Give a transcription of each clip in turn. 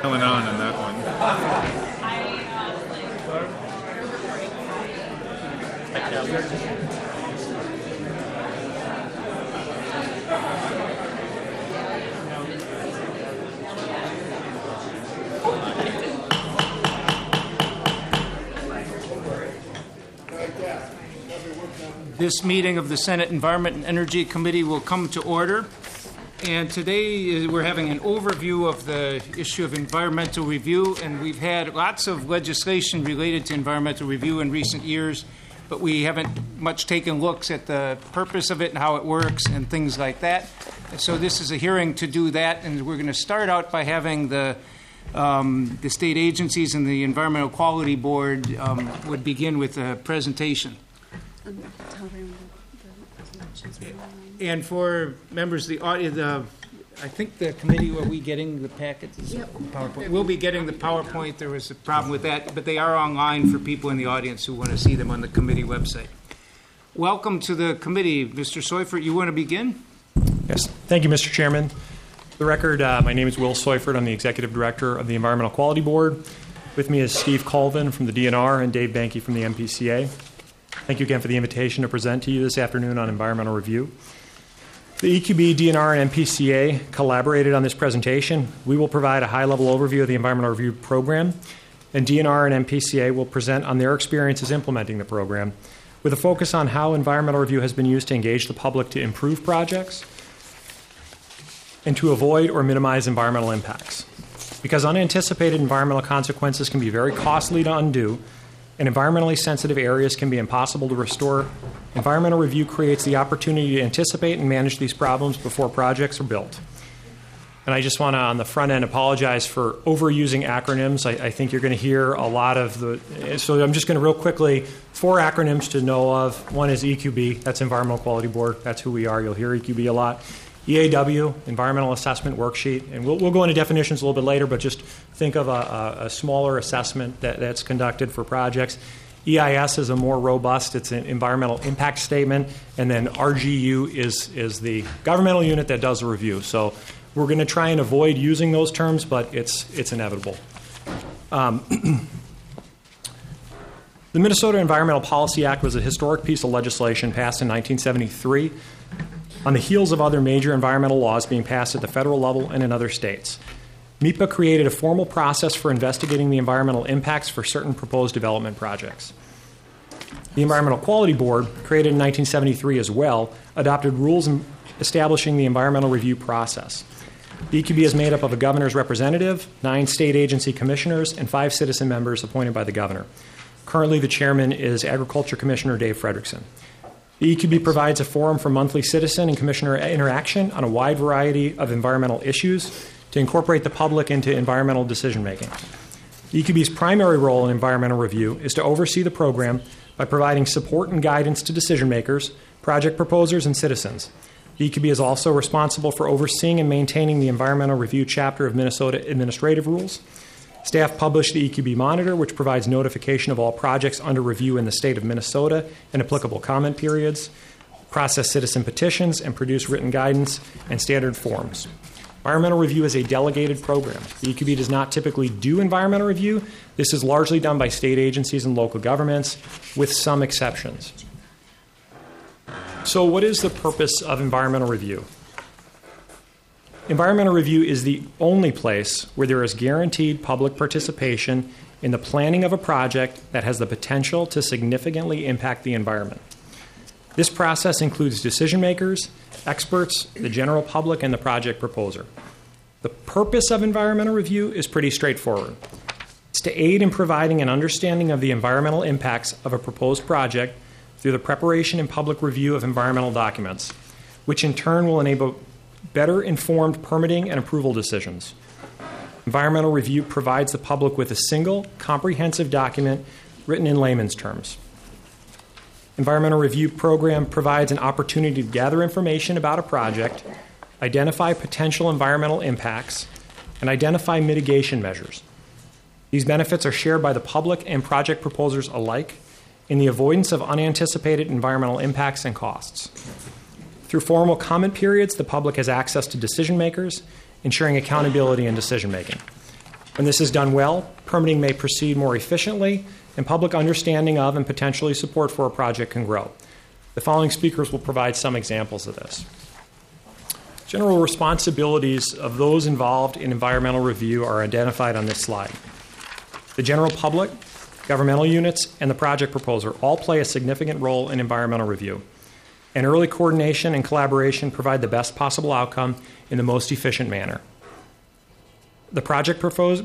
Going on that one. This meeting of the Senate Environment and Energy Committee will come to order. And today we're having an overview of the issue of environmental review, and we've had lots of legislation related to environmental review in recent years, but we haven't much taken looks at the purpose of it and how it works and things like that. And so this is a hearing to do that, and we're going to start out by having the state agencies and the Environmental Quality Board would begin with a presentation. And for members of the audience, I think the committee, are we getting the packets? Yep. PowerPoint. We'll be getting the PowerPoint. There was a problem with that, but they are online for people in the audience who want to see them on the committee website. Welcome to the committee. Mr. Seufert, you want to begin? Yes. Thank you, Mr. Chairman. For the record, my name is Will Seufert. I'm the Executive Director of the Environmental Quality Board. With me is Steve Colvin from the DNR and Dave Banke from the MPCA. Thank you again for the invitation to present to you this afternoon on environmental review. The EQB, DNR, and MPCA collaborated on this presentation. We will provide a high-level overview of the environmental review program, and DNR and MPCA will present on their experiences implementing the program, with a focus on how environmental review has been used to engage the public to improve projects and to avoid or minimize environmental impacts. Because unanticipated environmental consequences can be very costly to undo, and environmentally sensitive areas can be impossible to restore, environmental review creates the opportunity to anticipate and manage these problems before projects are built. And I just want to, on the front end, apologize for overusing acronyms. I think you're going to hear a lot of the... So I'm just going to real quickly, 4 acronyms to know of. One is EQB, that's Environmental Quality Board. That's who we are. You'll hear EQB a lot. EAW, Environmental Assessment Worksheet. And we'll go into definitions a little bit later, but just think of a smaller assessment that's conducted for projects. EIS is a more robust, it's an environmental impact statement. And then RGU is the governmental unit that does a review. So we're going to try and avoid using those terms, but it's inevitable. The Minnesota Environmental Policy Act was a historic piece of legislation passed in 1973 on the heels of other major environmental laws being passed at the federal level and in other states. MEPA created a formal process for investigating the environmental impacts for certain proposed development projects. The Environmental Quality Board, created in 1973 as well, adopted rules establishing the environmental review process. The EQB is made up of a governor's representative, 9 state agency commissioners, and 5 citizen members appointed by the governor. Currently, the chairman is Agriculture Commissioner Dave Fredrickson. The EQB provides a forum for monthly citizen and commissioner interaction on a wide variety of environmental issues to incorporate the public into environmental decision-making. The EQB's primary role in environmental review is to oversee the program by providing support and guidance to decision-makers, project proposers, and citizens. The EQB is also responsible for overseeing and maintaining the environmental review chapter of Minnesota Administrative Rules. Staff publish the EQB Monitor, which provides notification of all projects under review in the state of Minnesota and applicable comment periods, process citizen petitions, and produce written guidance and standard forms. Environmental review is a delegated program. The EQB does not typically do environmental review. This is largely done by state agencies and local governments, with some exceptions. So what is the purpose of environmental review? Environmental review is the only place where there is guaranteed public participation in the planning of a project that has the potential to significantly impact the environment. This process includes decision makers, experts, the general public, and the project proposer. The purpose of environmental review is pretty straightforward. It's to aid in providing an understanding of the environmental impacts of a proposed project through the preparation and public review of environmental documents, which in turn will enable better informed permitting and approval decisions. Environmental review provides the public with a single, comprehensive document written in layman's terms. Environmental review program provides an opportunity to gather information about a project, identify potential environmental impacts, and identify mitigation measures. These benefits are shared by the public and project proposers alike in the avoidance of unanticipated environmental impacts and costs. Through formal comment periods, the public has access to decision makers, ensuring accountability in decision making. When this is done well, permitting may proceed more efficiently, and public understanding of and potentially support for a project can grow. The following speakers will provide some examples of this. General responsibilities of those involved in environmental review are identified on this slide. The general public, governmental units, and the project proposer all play a significant role in environmental review. And early coordination and collaboration provide the best possible outcome in the most efficient manner. The project proposer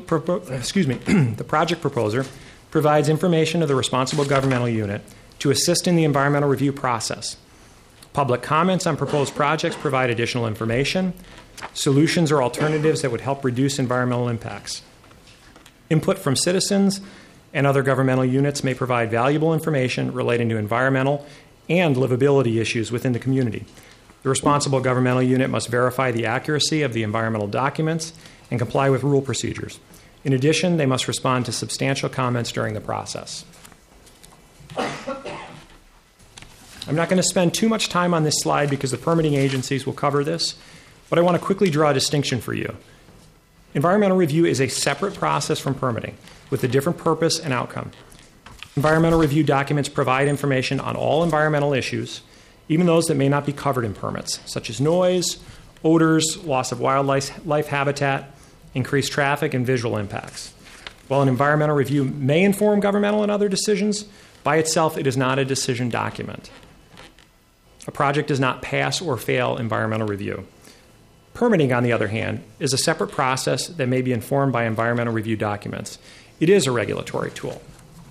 provides information to the responsible governmental unit to assist in the environmental review process. Public comments on proposed projects provide additional information, solutions or alternatives that would help reduce environmental impacts. Input from citizens and other governmental units may provide valuable information relating to environmental and livability issues within the community. The responsible governmental unit must verify the accuracy of the environmental documents and comply with rule procedures. In addition, they must respond to substantial comments during the process. I'm not going to spend too much time on this slide because the permitting agencies will cover this, but I want to quickly draw a distinction for you. Environmental review is a separate process from permitting with a different purpose and outcome. Environmental review documents provide information on all environmental issues, even those that may not be covered in permits, such as noise, odors, loss of wildlife habitat, increased traffic, and visual impacts. While an environmental review may inform governmental and other decisions, by itself it is not a decision document. A project does not pass or fail environmental review. Permitting, on the other hand, is a separate process that may be informed by environmental review documents. It is a regulatory tool.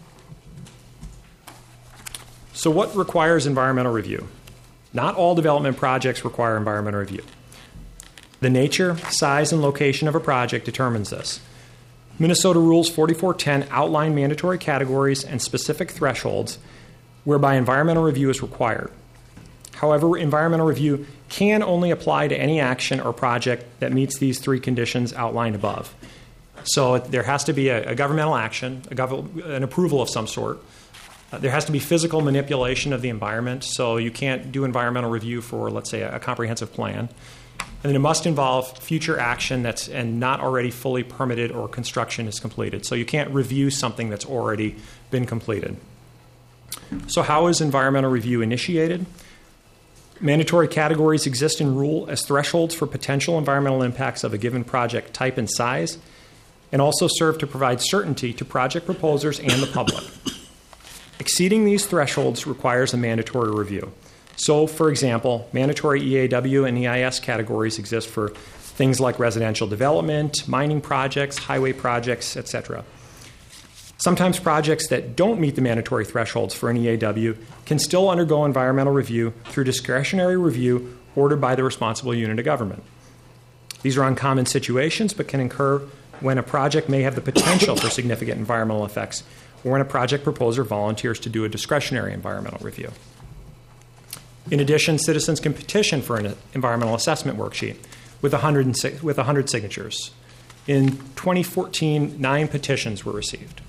So what requires environmental review? Not all development projects require environmental review. The nature, size, and location of a project determines this. Minnesota Rules 4410 outline mandatory categories and specific thresholds whereby environmental review is required. However, environmental review can only apply to any action or project that meets these three conditions outlined above. So there has to be a governmental action, an approval of some sort. There has to be physical manipulation of the environment, so you can't do environmental review for, let's say, a comprehensive plan. And then it must involve future action that's and not already fully permitted or construction is completed. So you can't review something that's already been completed. So how is environmental review initiated? Mandatory categories exist in rule as thresholds for potential environmental impacts of a given project type and size, and also serve to provide certainty to project proposers and the public. Exceeding these thresholds requires a mandatory review. So, for example, mandatory EAW and EIS categories exist for things like residential development, mining projects, highway projects, etc. Sometimes projects that don't meet the mandatory thresholds for an EAW can still undergo environmental review through discretionary review ordered by the responsible unit of government. These are uncommon situations but can occur when a project may have the potential for significant environmental effects or when a project proposer volunteers to do a discretionary environmental review. In addition, citizens can petition for an environmental assessment worksheet with 100 signatures. In 2014, 9 petitions were received.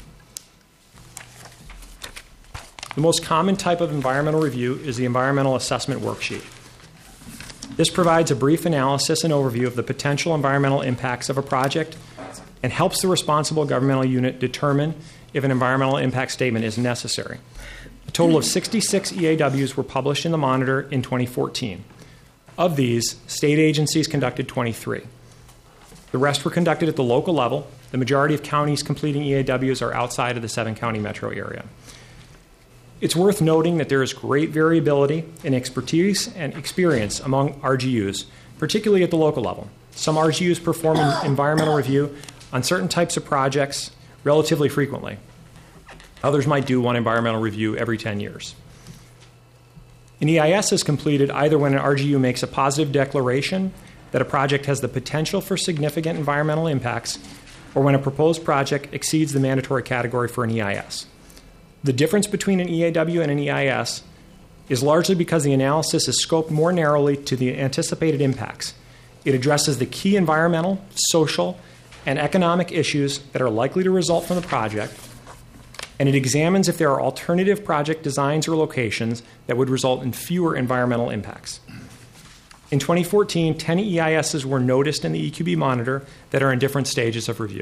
The most common type of environmental review is the environmental assessment worksheet. This provides a brief analysis and overview of the potential environmental impacts of a project and helps the responsible governmental unit determine if an environmental impact statement is necessary. A total of 66 EAWs were published in the Monitor in 2014. Of these, state agencies conducted 23. The rest were conducted at the local level. The majority of counties completing EAWs are outside of the 7-county metro area. It's worth noting that there is great variability in expertise and experience among RGUs, particularly at the local level. Some RGUs perform an environmental review on certain types of projects relatively frequently. Others might do one environmental review every 10 years. An EIS is completed either when an RGU makes a positive declaration that a project has the potential for significant environmental impacts or when a proposed project exceeds the mandatory category for an EIS. The difference between an EAW and an EIS is largely because the analysis is scoped more narrowly to the anticipated impacts. It addresses the key environmental, social, and economic issues that are likely to result from the project, and it examines if there are alternative project designs or locations that would result in fewer environmental impacts. In 2014, 10 EISs were noticed in the EQB Monitor that are in different stages of review.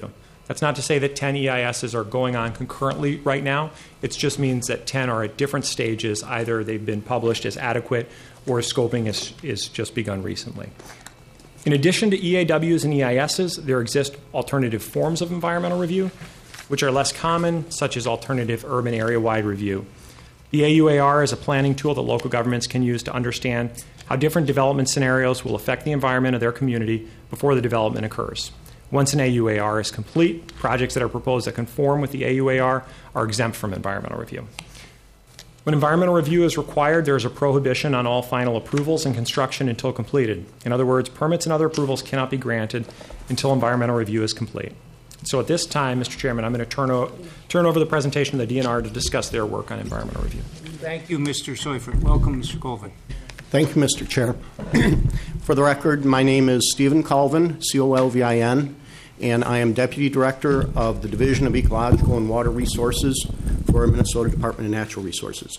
That's not to say that 10 EISs are going on concurrently right now. It just means that 10 are at different stages. Either they've been published as adequate or scoping is just begun recently. In addition to EAWs and EISs, there exist alternative forms of environmental review, which are less common, such as alternative urban area-wide review. The AUAR is a planning tool that local governments can use to understand how different development scenarios will affect the environment of their community before the development occurs. Once an AUAR is complete, projects that are proposed that conform with the AUAR are exempt from environmental review. When environmental review is required, there is a prohibition on all final approvals and construction until completed. In other words, permits and other approvals cannot be granted until environmental review is complete. So at this time, Mr. Chairman, I'm going to turn over the presentation to the DNR to discuss their work on environmental review. Thank you, Mr. Seufert. Welcome, Mr. Colvin. Thank you, Mr. Chair. For the record, my name is Stephen Colvin, C-O-L-V-I-N, and I am Deputy Director of the Division of Ecological and Water Resources for Minnesota Department of Natural Resources.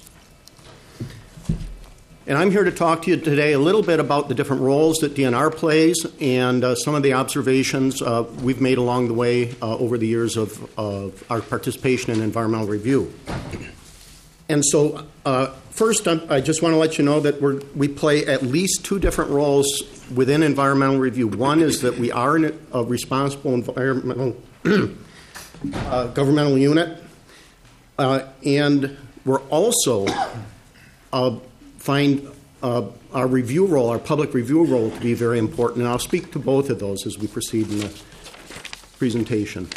And I'm here to talk to you today a little bit about the different roles that DNR plays and some of the observations we've made along the way over the years of our participation in environmental review. And so first, I just want to let you know that we play at least two different roles within environmental review. One is that we are a responsible environmental governmental unit, and we're also find our review role, our public review role, to be very important. And I'll speak to both of those as we proceed in the presentation.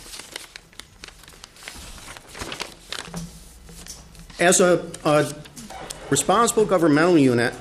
As a responsible governmental unit,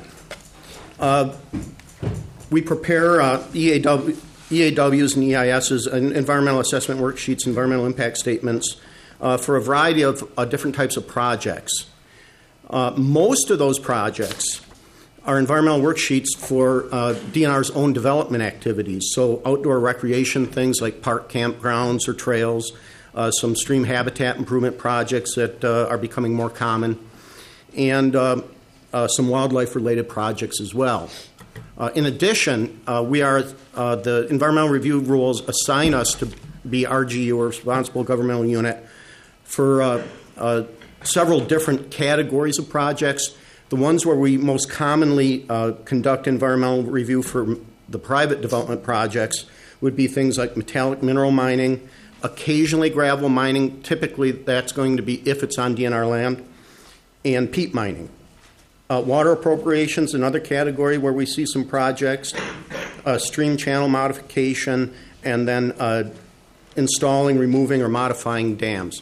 we prepare EAWs and EISs, and environmental assessment worksheets, environmental impact statements, for a variety of different types of projects. Most of those projects are environmental worksheets for DNR's own development activities, so outdoor recreation things like park campgrounds or trails, some stream habitat improvement projects that are becoming more common, and some wildlife-related projects as well. In addition, the environmental review rules assign us to be RGU, or responsible governmental unit, for several different categories of projects. The ones where we most commonly conduct environmental review for the private development projects would be things like metallic mineral mining, occasionally gravel mining. Typically, that's going to be if it's on DNR land, and peat mining. Water appropriations, another category where we see some projects, stream channel modification, and then installing, removing, or modifying dams.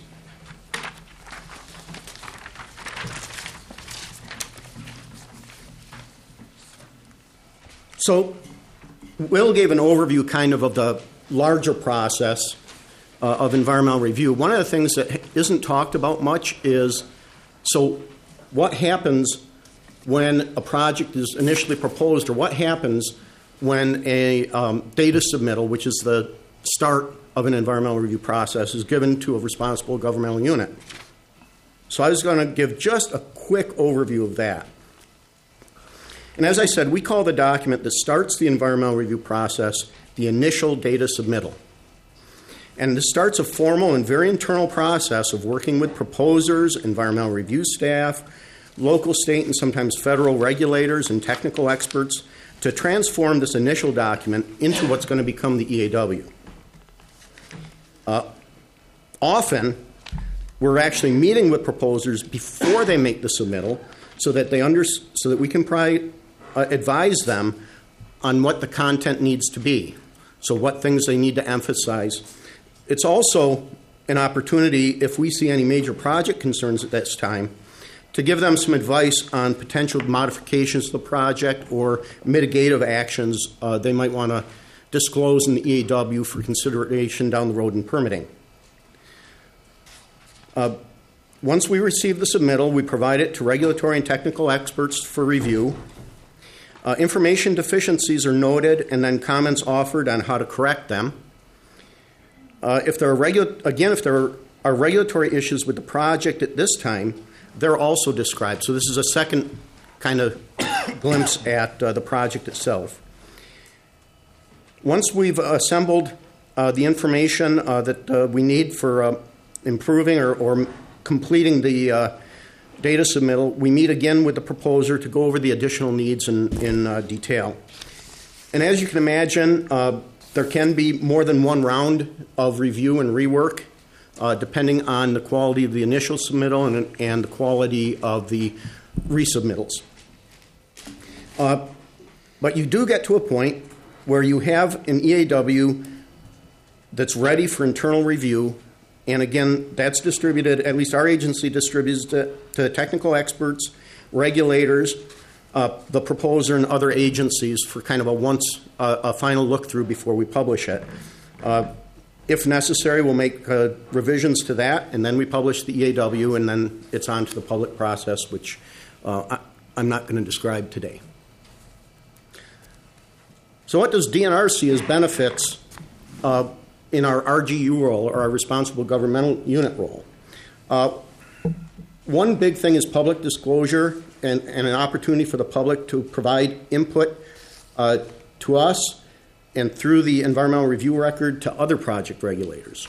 So Will gave an overview kind of the larger process of environmental review. One of the things that isn't talked about much is, so what happens when a project is initially proposed, or what happens when a data submittal, which is the start of an environmental review process, is given to a responsible governmental unit. So I was going to give just a quick overview of that. And as I said, we call the document that starts the environmental review process the initial data submittal. And this starts a formal and very internal process of working with proposers, environmental review staff, local, state, and sometimes federal regulators and technical experts to transform this initial document into what's going to become the EAW. Often, we're actually meeting with proposers before they make the submittal, so that we can advise them on what the content needs to be, so what things they need to emphasize. It's also an opportunity, if we see any major project concerns at this time, to give them some advice on potential modifications to the project or mitigative actions they might want to disclose in the EAW for consideration down the road in permitting. Once we receive the submittal, we provide it to regulatory and technical experts for review. Information deficiencies are noted and then comments offered on how to correct them. If there are regulatory issues with the project at this time, they're also described. So this is a second kind of glimpse at the project itself. Once we've assembled the information that we need for improving or completing the data submittal, we meet again with the proposer to go over the additional needs in detail. And as you can imagine, there can be more than one round of review and rework, depending on the quality of the initial submittal and the quality of the resubmittals. But you do get to a point where you have an EAW that's ready for internal review, and again, that's distributed, at least our agency distributes it to technical experts, regulators, the proposer, and other agencies for kind of a final look through before we publish it. If necessary, we'll make revisions to that, and then we publish the EAW, and then it's on to the public process, which I'm not going to describe today. So what does DNR see as benefits in our RGU role, or our Responsible Governmental Unit role? One big thing is public disclosure and an opportunity for the public to provide input to us and through the environmental review record to other project regulators.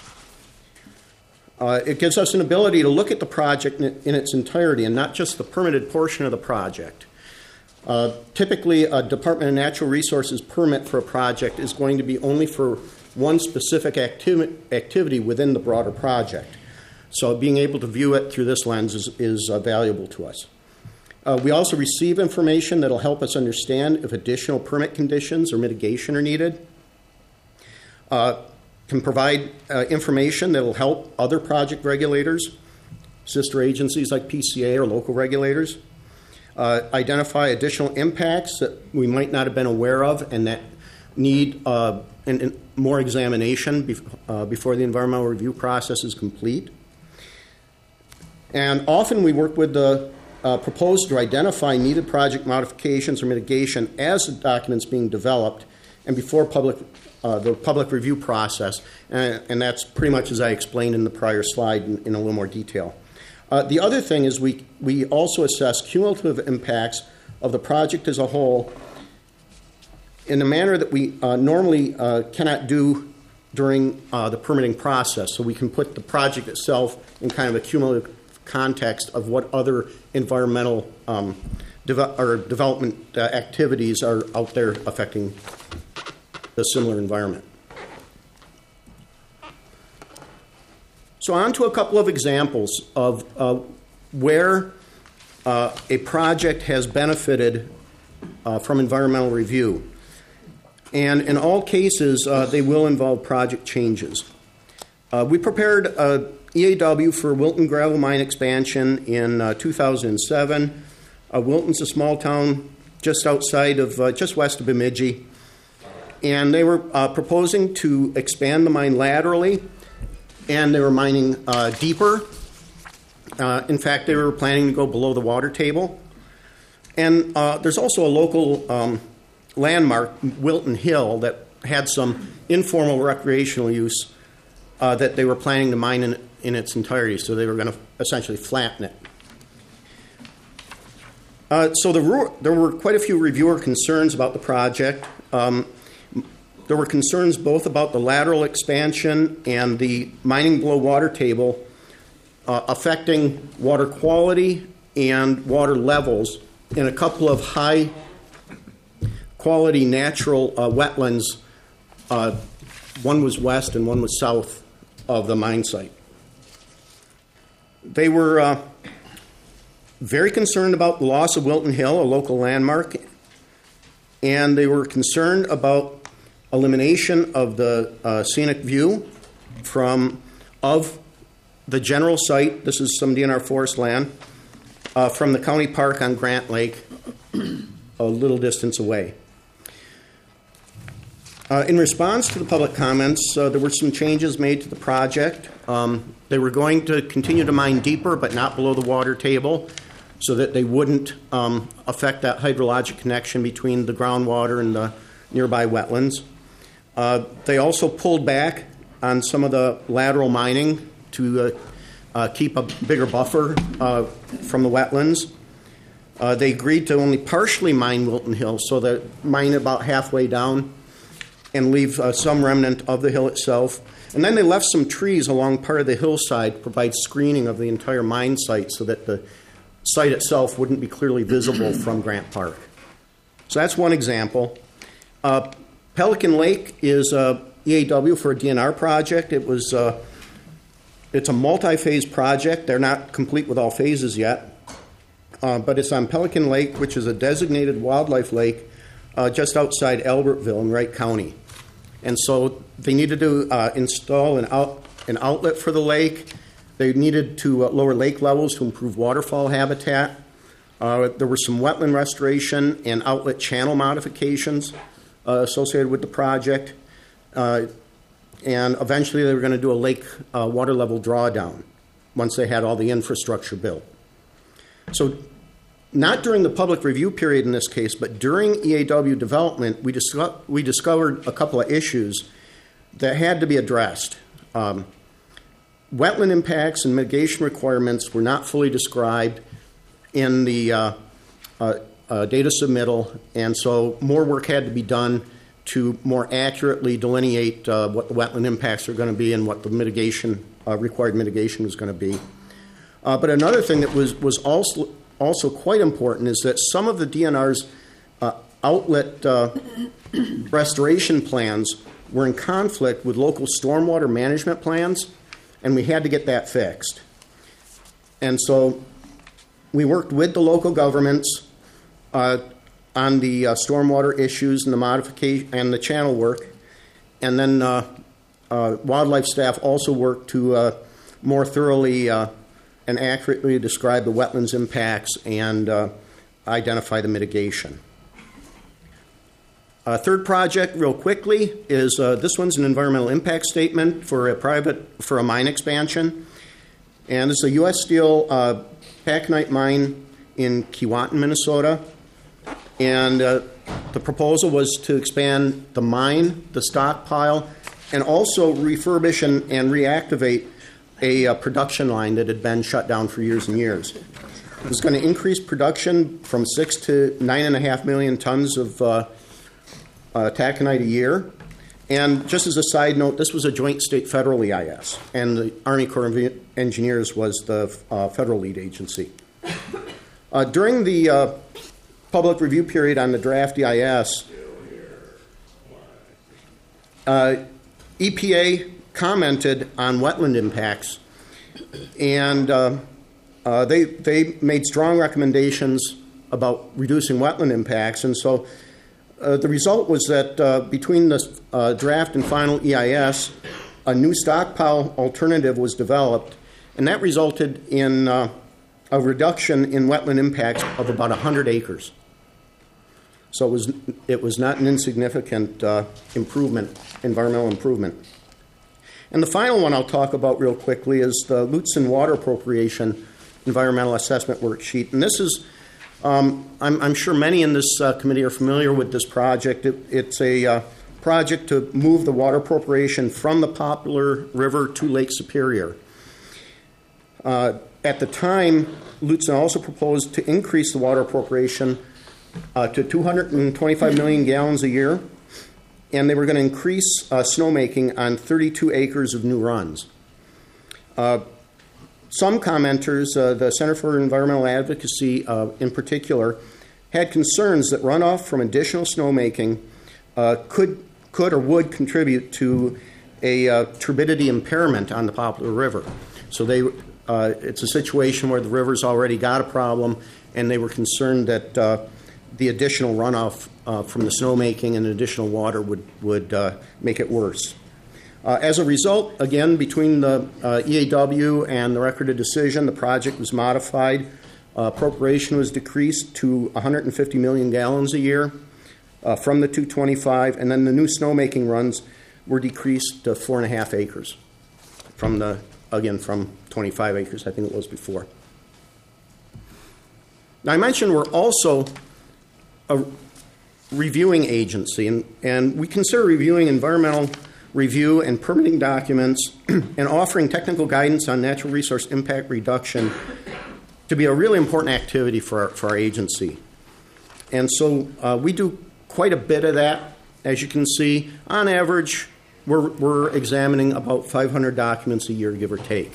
It gives us an ability to look at the project in its entirety and not just the permitted portion of the project. Typically, a Department of Natural Resources permit for a project is going to be only for one specific activity within the broader project. So being able to view it through this lens is valuable to us. We also receive information that will help us understand if additional permit conditions or mitigation are needed. Can provide information that will help other project regulators, sister agencies like PCA or local regulators. Identify additional impacts that we might not have been aware of and that need more examination before the environmental review process is complete. And often we work with the proposer to identify needed project modifications or mitigation as the document's being developed and before the public review process. And that's pretty much as I explained in the prior slide in a little more detail. The other thing is we also assess cumulative impacts of the project as a whole in a manner that we normally cannot do during the permitting process. So we can put the project itself in kind of a cumulative context of what other environmental development activities are out there affecting the similar environment. So on to a couple of examples of where a project has benefited from environmental review. And in all cases, they will involve project changes. We prepared a EAW for Wilton Gravel Mine expansion in 2007. Wilton's a small town just outside of, just west of Bemidji. And they were proposing to expand the mine laterally, and they were mining deeper. In fact, they were planning to go below the water table. And there's also a local landmark, Wilton Hill, that had some informal recreational use that they were planning to mine in its entirety. So they were going to essentially flatten it. So there were quite a few reviewer concerns about the project. There were concerns both about the lateral expansion and the mining below water table affecting water quality and water levels in a couple of high quality natural wetlands. One was west and one was south of the mine site. They were very concerned about the loss of Wilton Hill, a local landmark, and they were concerned about elimination of the scenic view of the general site. This is some DNR forest land from the county park on Grant Lake, a little distance away. In response to the public comments, there were some changes made to the project. They were going to continue to mine deeper, but not below the water table, so that they wouldn't affect that hydrologic connection between the groundwater and the nearby wetlands. They also pulled back on some of the lateral mining to keep a bigger buffer from the wetlands. They agreed to only partially mine Wilton Hill, so that mine about halfway down, and leave some remnant of the hill itself. And then they left some trees along part of the hillside to provide screening of the entire mine site so that the site itself wouldn't be clearly visible from Grant Park. So that's one example. Pelican Lake is EAW for a DNR project. It's a multi-phase project. They're not complete with all phases yet. But it's on Pelican Lake, which is a designated wildlife lake just outside Albertville in Wright County. And so they needed to install an outlet for the lake. They needed to lower lake levels to improve waterfowl habitat. There were some wetland restoration and outlet channel modifications associated with the project. And eventually they were going to do a lake water level drawdown once they had all the infrastructure built. So not during the public review period in this case, but during EAW development, we discovered a couple of issues that had to be addressed. Wetland impacts and mitigation requirements were not fully described in the data submittal, and so more work had to be done to more accurately delineate what the wetland impacts are going to be and what the required mitigation was going to be. But another thing that was also quite important is that some of the DNR's outlet restoration plans were in conflict with local stormwater management plans, and we had to get that fixed. And so we worked with the local governments on the stormwater issues and the modification and the channel work, and then wildlife staff also worked to more thoroughly and accurately describe the wetlands impacts and identify the mitigation. Third project, real quickly, is this one's an environmental impact statement for a mine expansion, and it's a U.S. Steel taconite mine in Keewatin, Minnesota. And the proposal was to expand the mine, the stockpile, and also refurbish and reactivate a production line that had been shut down for years and years. It was going to increase production from 6 to 9.5 million tons of taconite a year. And just as a side note, this was a joint state-federal EIS, and the Army Corps of Engineers was the federal lead agency. During the public review period on the draft EIS, EPA commented on wetland impacts, and they made strong recommendations about reducing wetland impacts. And so the result was that between the draft and final EIS, a new stockpile alternative was developed, and that resulted in a reduction in wetland impacts of about 100 acres. So it was not an insignificant environmental improvement. And the final one I'll talk about real quickly is the Lutsen Water Appropriation Environmental Assessment Worksheet. And this is, I'm sure many in this committee are familiar with this project. It's a project to move the water appropriation from the Poplar River to Lake Superior. At the time, Lutsen also proposed to increase the water appropriation to 225 million gallons a year, and they were going to increase snowmaking on 32 acres of new runs. Some commenters, the Center for Environmental Advocacy in particular, had concerns that runoff from additional snowmaking could or would contribute to a turbidity impairment on the Poplar River. So it's a situation where the river's already got a problem, and they were concerned that the additional runoff from the snowmaking and additional water would make it worse. As a result, again, between the EAW and the record of decision, the project was modified. Appropriation was decreased to 150 million gallons a year from the 225, and then the new snowmaking runs were decreased to 4.5 acres from 25 acres, I think it was before. Now, I mentioned we're also a reviewing agency, and we consider reviewing environmental review and permitting documents and offering technical guidance on natural resource impact reduction to be a really important activity for our agency. And so we do quite a bit of that as you can see, on average, we're examining about 500 documents a year, give or take.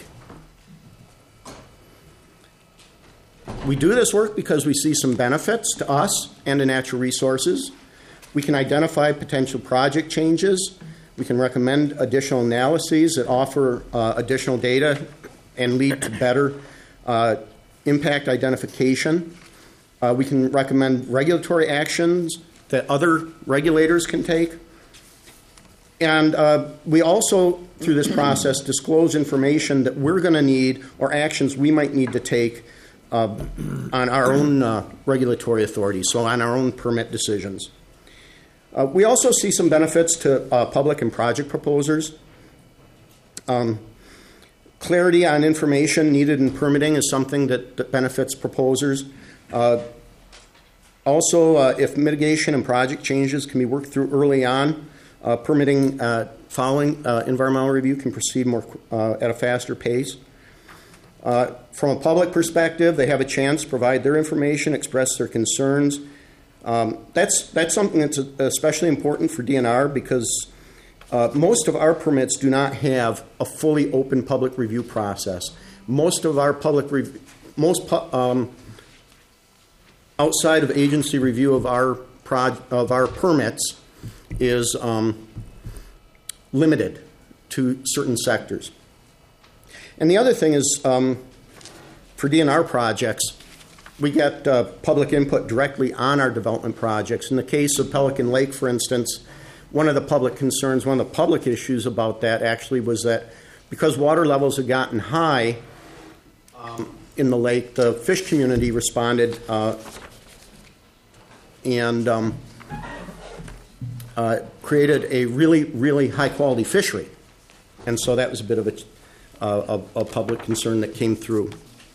We do this work because we see some benefits to us and to natural resources. We can identify potential project changes. We can recommend additional analyses that offer additional data and lead to better impact identification. We can recommend regulatory actions that other regulators can take. And we also, through this process, disclose information that we're going to need or actions we might need to take on our own regulatory authority, so on our own permit decisions. We also see some benefits to public and project proposers. Clarity on information needed in permitting is something that benefits proposers. Also, if mitigation and project changes can be worked through early on, permitting following environmental review can proceed more at a faster pace. From a public perspective, they have a chance to provide their information, express their concerns. That's something that's especially important for DNR because most of our permits do not have a fully open public review process. Most of our outside of agency review of our permits is limited to certain sectors. And the other thing is, for DNR projects, we get public input directly on our development projects. In the case of Pelican Lake, for instance, one of the public concerns, one of the public issues about that actually was that because water levels had gotten high in the lake, the fish community responded and created a really, really high-quality fishery. And so that was a bit of a public concern that came through.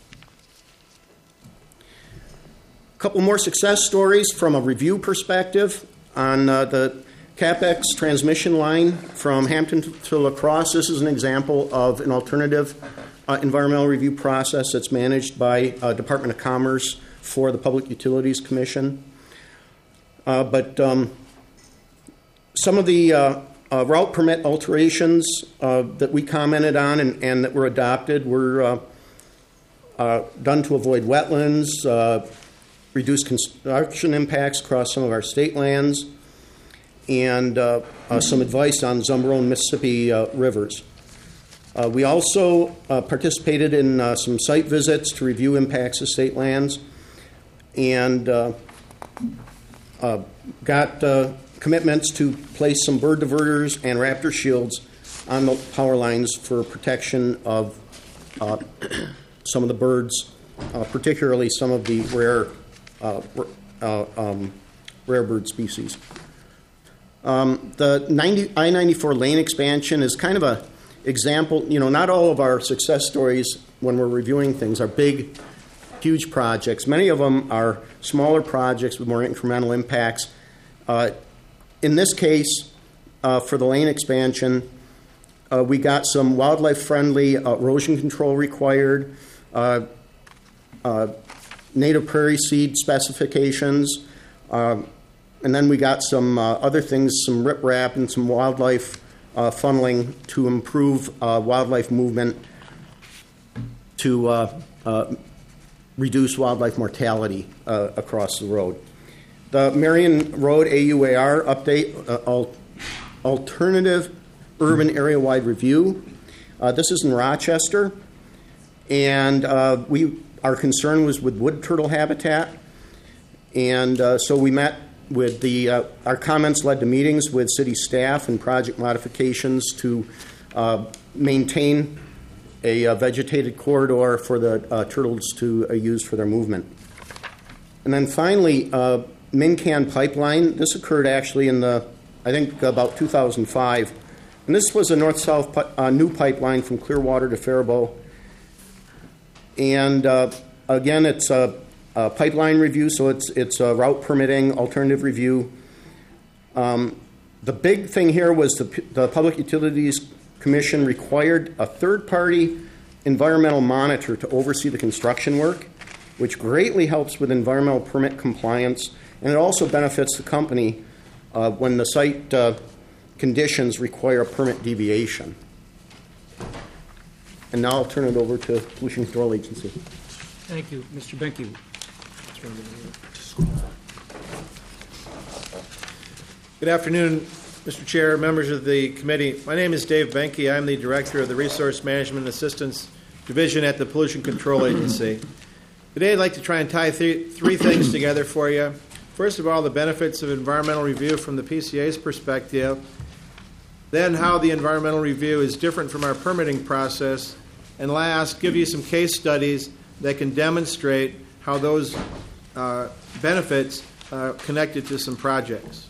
A couple more success stories from a review perspective on the CapEx transmission line from Hampton to La Crosse. This is an example of an alternative environmental review process that's managed by Department of Commerce for the Public Utilities Commission. But some of the route permit alterations that we commented on and that were adopted were done to avoid wetlands, reduce construction impacts across some of our state lands, and some advice on Zumbro and Mississippi rivers. We also participated in some site visits to review impacts of state lands and got commitments to place some bird diverters and raptor shields on the power lines for protection of some of the birds, particularly some of the rare bird species. The I-94 lane expansion is kind of a example. You know, not all of our success stories when we're reviewing things are big, huge projects. Many of them are smaller projects with more incremental impacts. In this case, for the lane expansion, we got some wildlife-friendly erosion control required, native prairie seed specifications, and then we got some other things, some riprap and some wildlife funneling to improve wildlife movement to reduce wildlife mortality across the road. The Marion Road AUAR update, alternative urban area-wide review. This is in Rochester, and our concern was with wood turtle habitat, and so we met with our comments led to meetings with city staff and project modifications to maintain a vegetated corridor for the turtles to use for their movement. And then finally, Mincan Pipeline. This occurred actually in about 2005. And this was a north-south new pipeline from Clearwater to Faribault. And again, it's a pipeline review, so it's a route permitting, alternative review. The big thing here was the Public Utilities Commission required a third-party environmental monitor to oversee the construction work, which greatly helps with environmental permit compliance, and it also benefits the company when the site conditions require a permit deviation. And now I'll turn it over to Pollution Control Agency. Thank you. Mr. Benke. Good afternoon, Mr. Chair, members of the committee. My name is Dave Benke. I'm the Director of the Resource Management Assistance Division at the Pollution Control Agency. Today I'd like to try and tie three things together for you. First of all, the benefits of environmental review from the PCA's perspective, then how the environmental review is different from our permitting process, and last, give you some case studies that can demonstrate how those benefits are connected to some projects.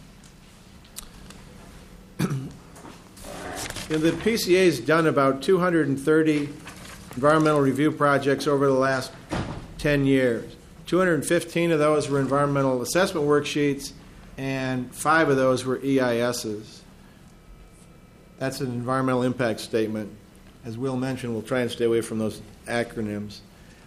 The PCA has done about 230 environmental review projects over the last 10 years. 215 of those were environmental assessment worksheets, and 5 of those were EISs. That's an environmental impact statement. As Will mentioned, we'll try and stay away from those acronyms.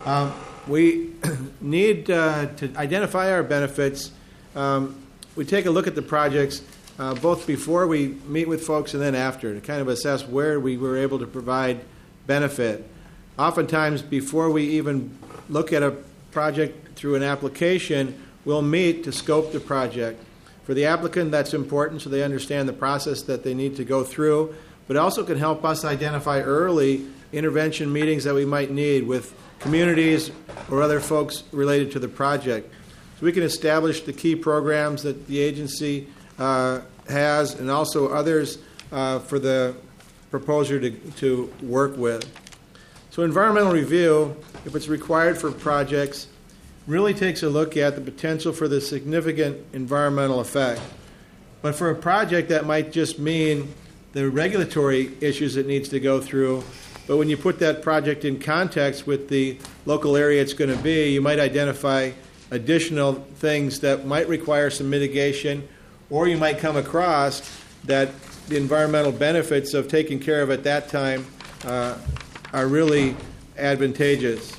We need to identify our benefits. We take a look at the projects both before we meet with folks and then after to kind of assess where we were able to provide benefit. Oftentimes, before we even look at a project through an application, we'll meet to scope the project. For the applicant, that's important so they understand the process that they need to go through, but also can help us identify early intervention meetings that we might need with communities or other folks related to the project. So we can establish the key programs that the agency has and also others for the proposer to work with. So environmental review, if it's required for projects, really takes a look at the potential for the significant environmental effect. But for a project, that might just mean the regulatory issues it needs to go through. But when you put that project in context with the local area it's going to be, you might identify additional things that might require some mitigation, or you might come across that the environmental benefits of taking care of at that time are really advantageous.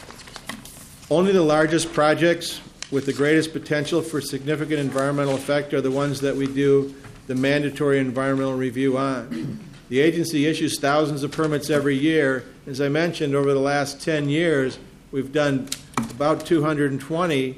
Only the largest projects with the greatest potential for significant environmental effect are the ones that we do the mandatory environmental review on. The agency issues thousands of permits every year. As I mentioned, over the last 10 years, we've done about 220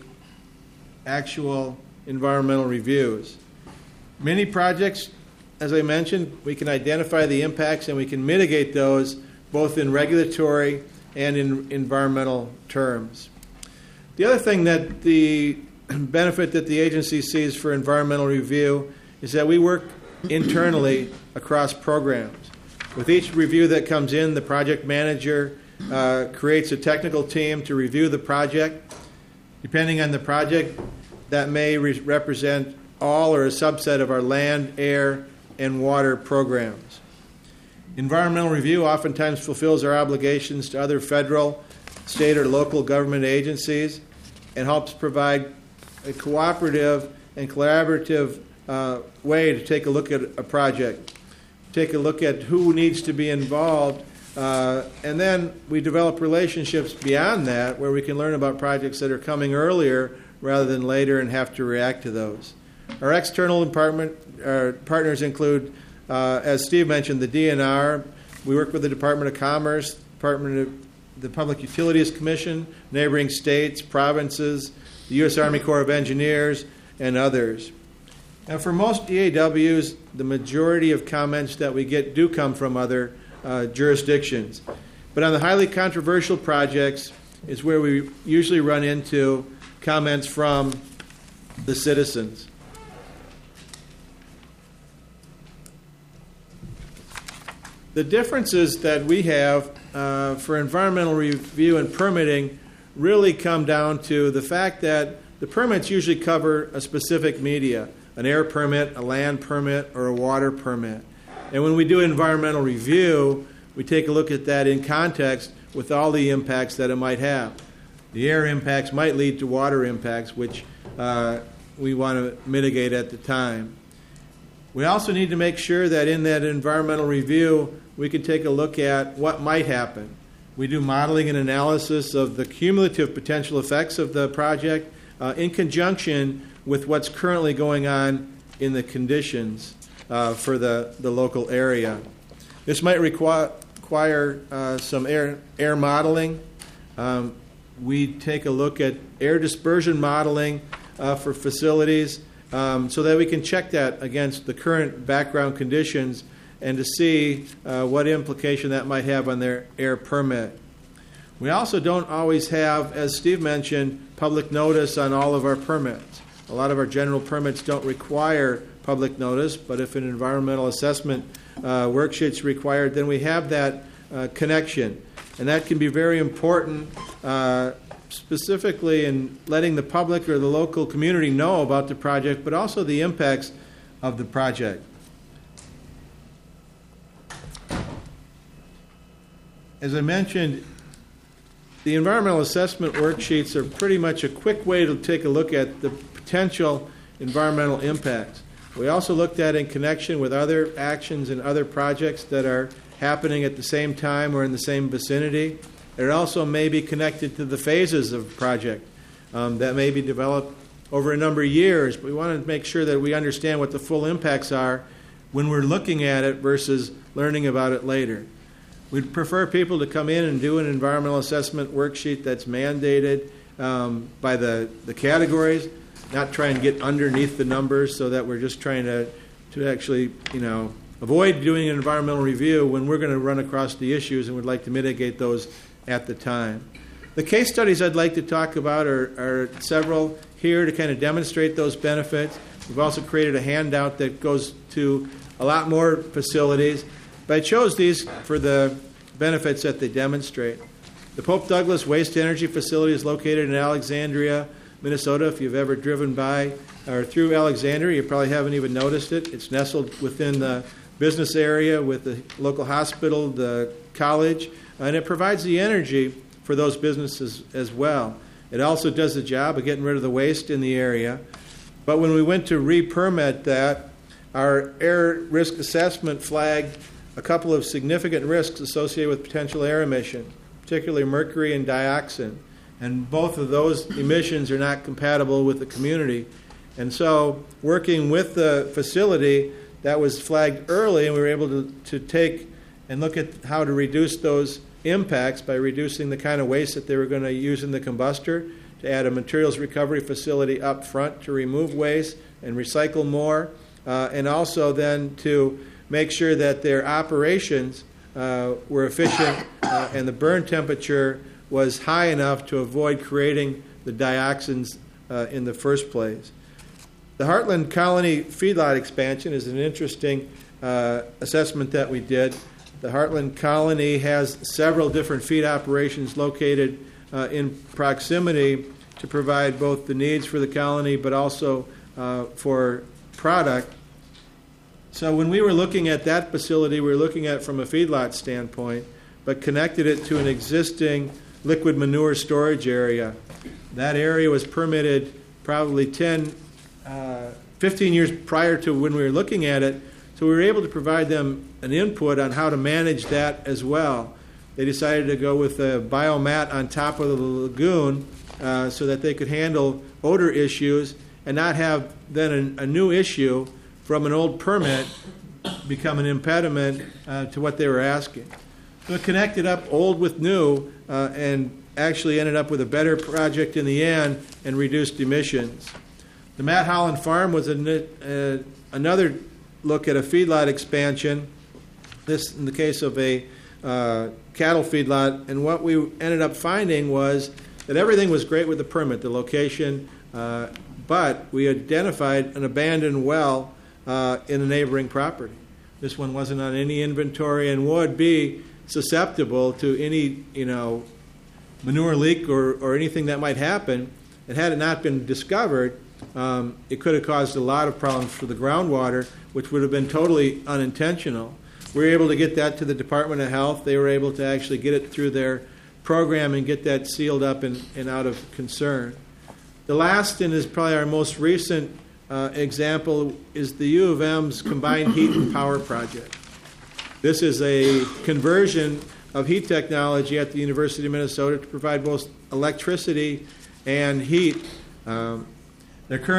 actual environmental reviews. Many projects, as I mentioned, we can identify the impacts and we can mitigate those both in regulatory and in environmental terms. The other thing that the benefit that the agency sees for environmental review is that we work internally across programs. With each review that comes in, the project manager creates a technical team to review the project. Depending on the project, that may represent all or a subset of our land, air, and water programs. Environmental review oftentimes fulfills our obligations to other federal, state, or local government agencies and helps provide a cooperative and collaborative way to take a look at a project, take a look at who needs to be involved, and then we develop relationships beyond that where we can learn about projects that are coming earlier rather than later and have to react to those. Our external partners include, as Steve mentioned, the DNR. We work with the Department of Commerce, the Public Utilities Commission, neighboring states, provinces, the U.S. Army Corps of Engineers, and others. Now, for most EAWs, the majority of comments that we get do come from other jurisdictions. But on the highly controversial projects is where we usually run into comments from the citizens. The differences that we have for environmental review and permitting really come down to the fact that the permits usually cover a specific media, an air permit, a land permit, or a water permit. And when we do environmental review, we take a look at that in context with all the impacts that it might have. The air impacts might lead to water impacts, which we want to mitigate at the time. We also need to make sure that in that environmental review, we can take a look at what might happen. We do modeling and analysis of the cumulative potential effects of the project in conjunction with what's currently going on in the conditions for the local area. This might require some air modeling. We take a look at air dispersion modeling for facilities so that we can check that against the current background conditions and to see what implication that might have on their air permit. We also don't always have, as Steve mentioned, public notice on all of our permits. A lot of our general permits don't require public notice, but if an environmental assessment worksheet's required, then we have that connection. And that can be very important, specifically in letting the public or the local community know about the project, but also the impacts of the project. As I mentioned, the environmental assessment worksheets are pretty much a quick way to take a look at the potential environmental impacts. We also looked at in connection with other actions and other projects that are happening at the same time or in the same vicinity. It also may be connected to the phases of a project that may be developed over a number of years, but we want to make sure that we understand what the full impacts are when we're looking at it versus learning about it later. We'd prefer people to come in and do an environmental assessment worksheet that's mandated by the categories, not try and get underneath the numbers so that we're just trying to actually, avoid doing an environmental review when we're going to run across the issues and would like to mitigate those at the time. The case studies I'd like to talk about are several here to kind of demonstrate those benefits. We've also created a handout that goes to a lot more facilities, but I chose these for the benefits that they demonstrate. The Pope Douglas Waste Energy Facility is located in Alexandria, Minnesota. If you've ever driven by or through Alexandria, you probably haven't even noticed it. It's nestled within the business area with the local hospital, the college, and it provides the energy for those businesses as well. It also does the job of getting rid of the waste in the area. But when we went to re-permit that, our air risk assessment flagged a couple of significant risks associated with potential air emission, particularly mercury and dioxin. And both of those emissions are not compatible with the community. And so working with the facility, that was flagged early, and we were able to take and look at how to reduce those impacts by reducing the kind of waste that they were going to use in the combustor, to add a materials recovery facility up front to remove waste and recycle more, and also then to make sure that their operations were efficient and the burn temperature was high enough to avoid creating the dioxins in the first place. The Heartland Colony feedlot expansion is an interesting assessment that we did. The Heartland Colony has several different feed operations located in proximity to provide both the needs for the colony but also for product. So when we were looking at that facility, we were looking at it from a feedlot standpoint, but connected it to an existing liquid manure storage area. That area was permitted probably 15 years prior to when we were looking at it, so we were able to provide them an input on how to manage that as well. They decided to go with a biomat on top of the lagoon so that they could handle odor issues and not have then a new issue from an old permit become an impediment to what they were asking. So it connected up old with new and actually ended up with a better project in the end and reduced emissions. The Matt Holland Farm was another look at a feedlot expansion, this in the case of a cattle feedlot, and what we ended up finding was that everything was great with the permit, the location, but we identified an abandoned well in a neighboring property. This one wasn't on any inventory and would be susceptible to any, manure leak or anything that might happen. And had it not been discovered, it could have caused a lot of problems for the groundwater, which would have been totally unintentional. We were able to get that to the Department of Health. They were able to actually get it through their program and get that sealed up and out of concern. The last and is probably our most recent example is the U of M's Combined Heat and Power Project. This is a conversion of heat technology at the University of Minnesota to provide both electricity and heat. Their current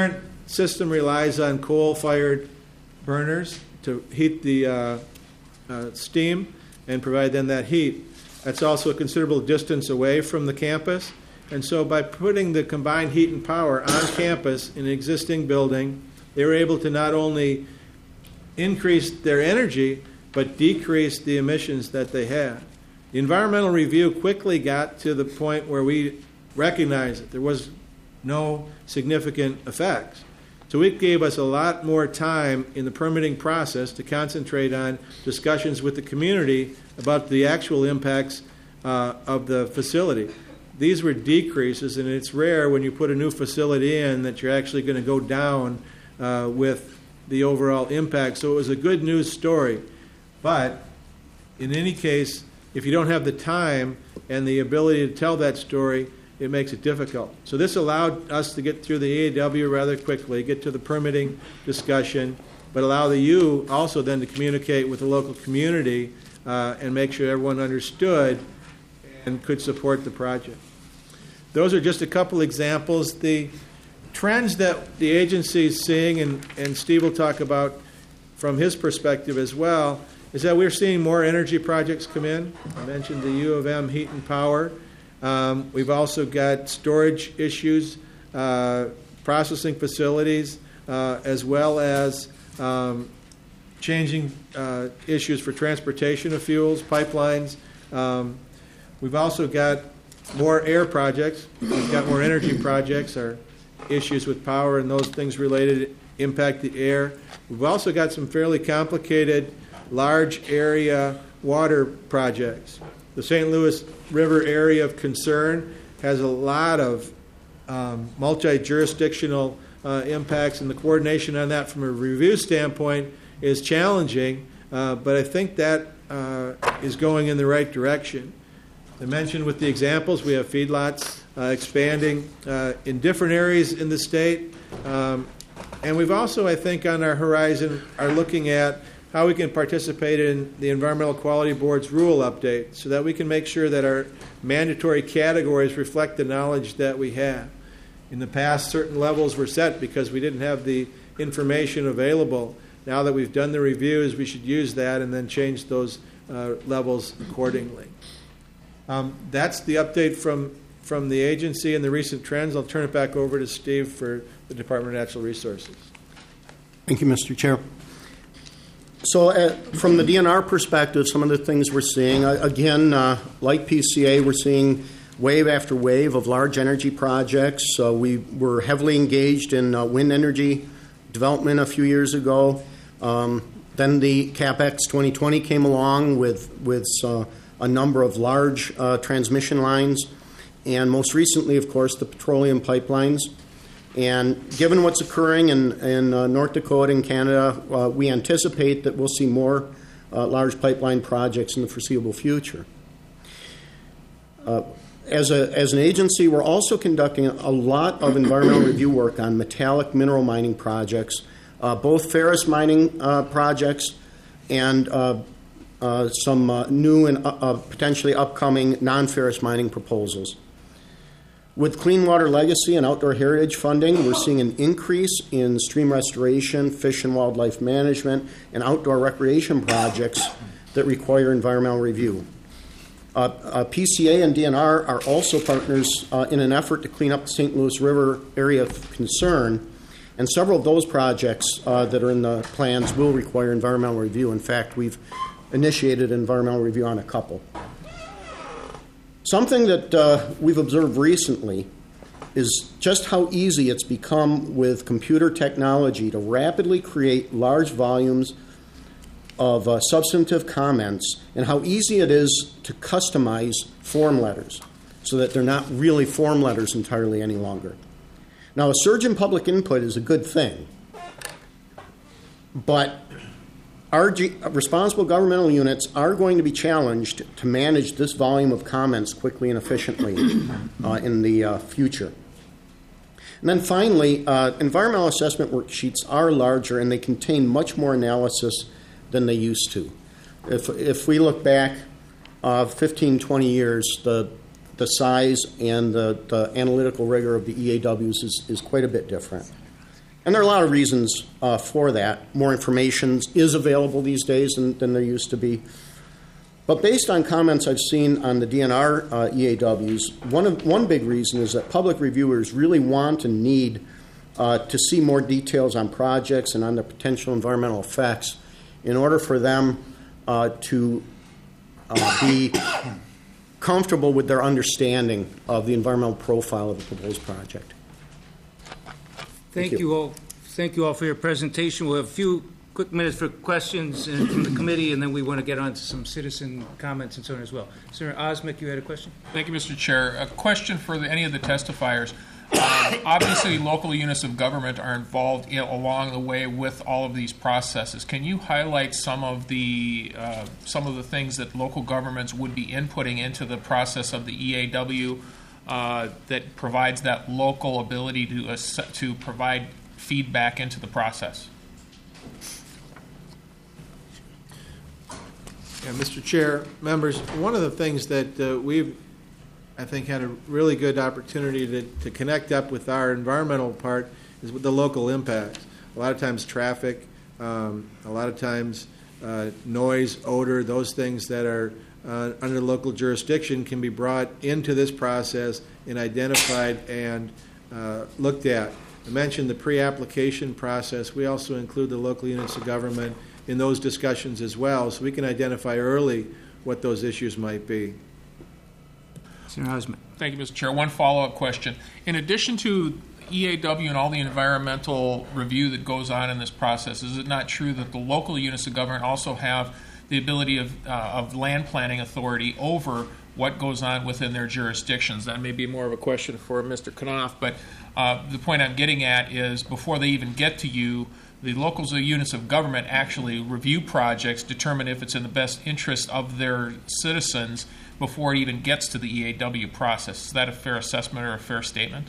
system relies on coal-fired burners to heat the steam and provide then that heat. That's also a considerable distance away from the campus. And so by putting the combined heat and power on campus in an existing building, they were able to not only increase their energy, but decrease the emissions that they had. The environmental review quickly got to the point where we recognized that there was no significant effects. So it gave us a lot more time in the permitting process to concentrate on discussions with the community about the actual impacts of the facility. These were decreases, and it's rare when you put a new facility in that you're actually going to go down with the overall impact. So it was a good news story. But in any case, if you don't have the time and the ability to tell that story, it makes it difficult. So this allowed us to get through the EAW rather quickly, get to the permitting discussion, but allow the U also then to communicate with the local community and make sure everyone understood and could support the project. Those are just a couple examples. The trends that the agency is seeing, and Steve will talk about from his perspective as well, is that we're seeing more energy projects come in. I mentioned the U of M heat and power. We've also got storage issues, processing facilities, as well as changing issues for transportation of fuels, pipelines. We've also got more air projects. We've got more energy projects. Our issues with power and those things related impact the air. We've also got some fairly complicated large area water projects. The St. Louis River area of concern has a lot of multi-jurisdictional impacts, and the coordination on that from a review standpoint is challenging, but I think that is going in the right direction. I mentioned with the examples, we have feedlots expanding in different areas in the state, and we've also, I think, on our horizon are looking at how we can participate in the Environmental Quality Board's rule update so that we can make sure that our mandatory categories reflect the knowledge that we have. In the past, certain levels were set because we didn't have the information available. Now that we've done the reviews, we should use that and then change those levels accordingly. That's the update from the agency and the recent trends. I'll turn it back over to Steve for the Department of Natural Resources. Thank you, Mr. Chair. So from the DNR perspective, some of the things we're seeing, again, like PCA, we're seeing wave after wave of large energy projects. We were heavily engaged in wind energy development a few years ago. Then the CapEx 2020 came along with a number of large transmission lines. And most recently, of course, the petroleum pipelines. And given what's occurring in North Dakota and Canada, we anticipate that we'll see more large pipeline projects in the foreseeable future. As an agency, we're also conducting a lot of environmental review work on metallic mineral mining projects, both ferrous mining projects and some new and potentially upcoming non-ferrous mining proposals. With Clean Water Legacy and Outdoor Heritage funding, we're seeing an increase in stream restoration, fish and wildlife management, and outdoor recreation projects that require environmental review. PCA and DNR are also partners in an effort to clean up the St. Louis River area of concern, and several of those projects that are in the plans will require environmental review. In fact, we've initiated environmental review on a couple. Something that we've observed recently is just how easy it's become with computer technology to rapidly create large volumes of substantive comments, and how easy it is to customize form letters so that they're not really form letters entirely any longer. Now, a surge in public input is a good thing, but our responsible governmental units are going to be challenged to manage this volume of comments quickly and efficiently in the future. And then finally, environmental assessment worksheets are larger and they contain much more analysis than they used to. If we look back 15, 20 years, the size and the analytical rigor of the EAWs is quite a bit different. And there are a lot of reasons for that. More information is available these days than there used to be. But based on comments I've seen on the DNR EAWs, one big reason is that public reviewers really want and need to see more details on projects and on the potential environmental effects in order for them to be comfortable with their understanding of the environmental profile of the proposed project. Thank you all. Thank you all for your presentation. We'll have a few quick minutes for questions from the committee, and then we want to get on to some citizen comments and so on as well. Senator Osmek, you had a question? Thank you, Mr. Chair. A question for any of the testifiers. Obviously, local units of government are involved along the way with all of these processes. Can you highlight some of the things that local governments would be inputting into the process of the EAW that provides that local ability to provide feedback into the process? Yeah, Mr. Chair, members, one of the things that we've, I think, had a really good opportunity to connect up with our environmental part is with the local impacts. A lot of times traffic, a lot of times noise, odor, those things that are under local jurisdiction can be brought into this process and identified and looked at. I mentioned the pre-application process. We also include the local units of government in those discussions as well, so we can identify early what those issues might be. Senator Osmek. Thank you, Mr. Chair. One follow-up question. In addition to EAW and all the environmental review that goes on in this process, is it not true that the local units of government also have the ability of land planning authority over what goes on within their jurisdictions? That may be more of a question for Mr. Knopf, but the point I'm getting at is before they even get to you, the local units of government actually review projects, determine if it's in the best interest of their citizens before it even gets to the EAW process. Is that a fair assessment or a fair statement?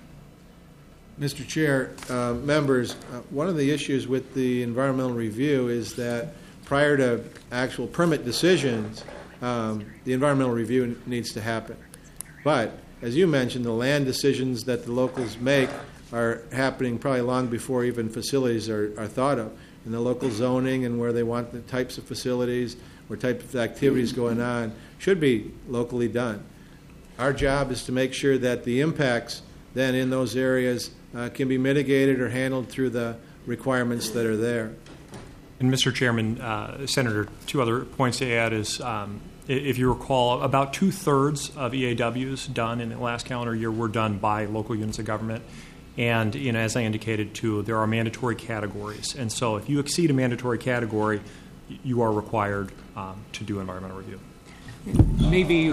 Mr. Chair, members, one of the issues with the environmental review is that prior to actual permit decisions, the environmental review needs to happen. But, as you mentioned, the land decisions that the locals make are happening probably long before even facilities are thought of. And the local zoning and where they want the types of facilities or type of activities going on should be locally done. Our job is to make sure that the impacts then in those areas can be mitigated or handled through the requirements that are there. And Mr. Chairman, Senator, two other points to add is, if you recall, about 2/3 of EAWs done in the last calendar year were done by local units of government. And as I indicated, too, there are mandatory categories. And so if you exceed a mandatory category, you are required to do environmental review. Maybe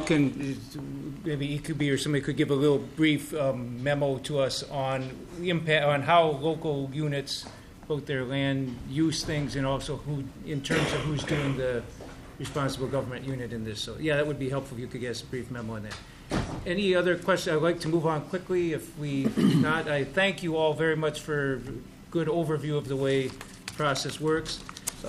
EQB or somebody could give a little brief memo to us on the impact, on how local units, both their land use things and also who, in terms of who's doing the responsible government unit in this. So, yeah, that would be helpful if you could get us a brief memo on that. Any other questions? I'd like to move on quickly. If not, I thank you all very much for a good overview of the way the process works.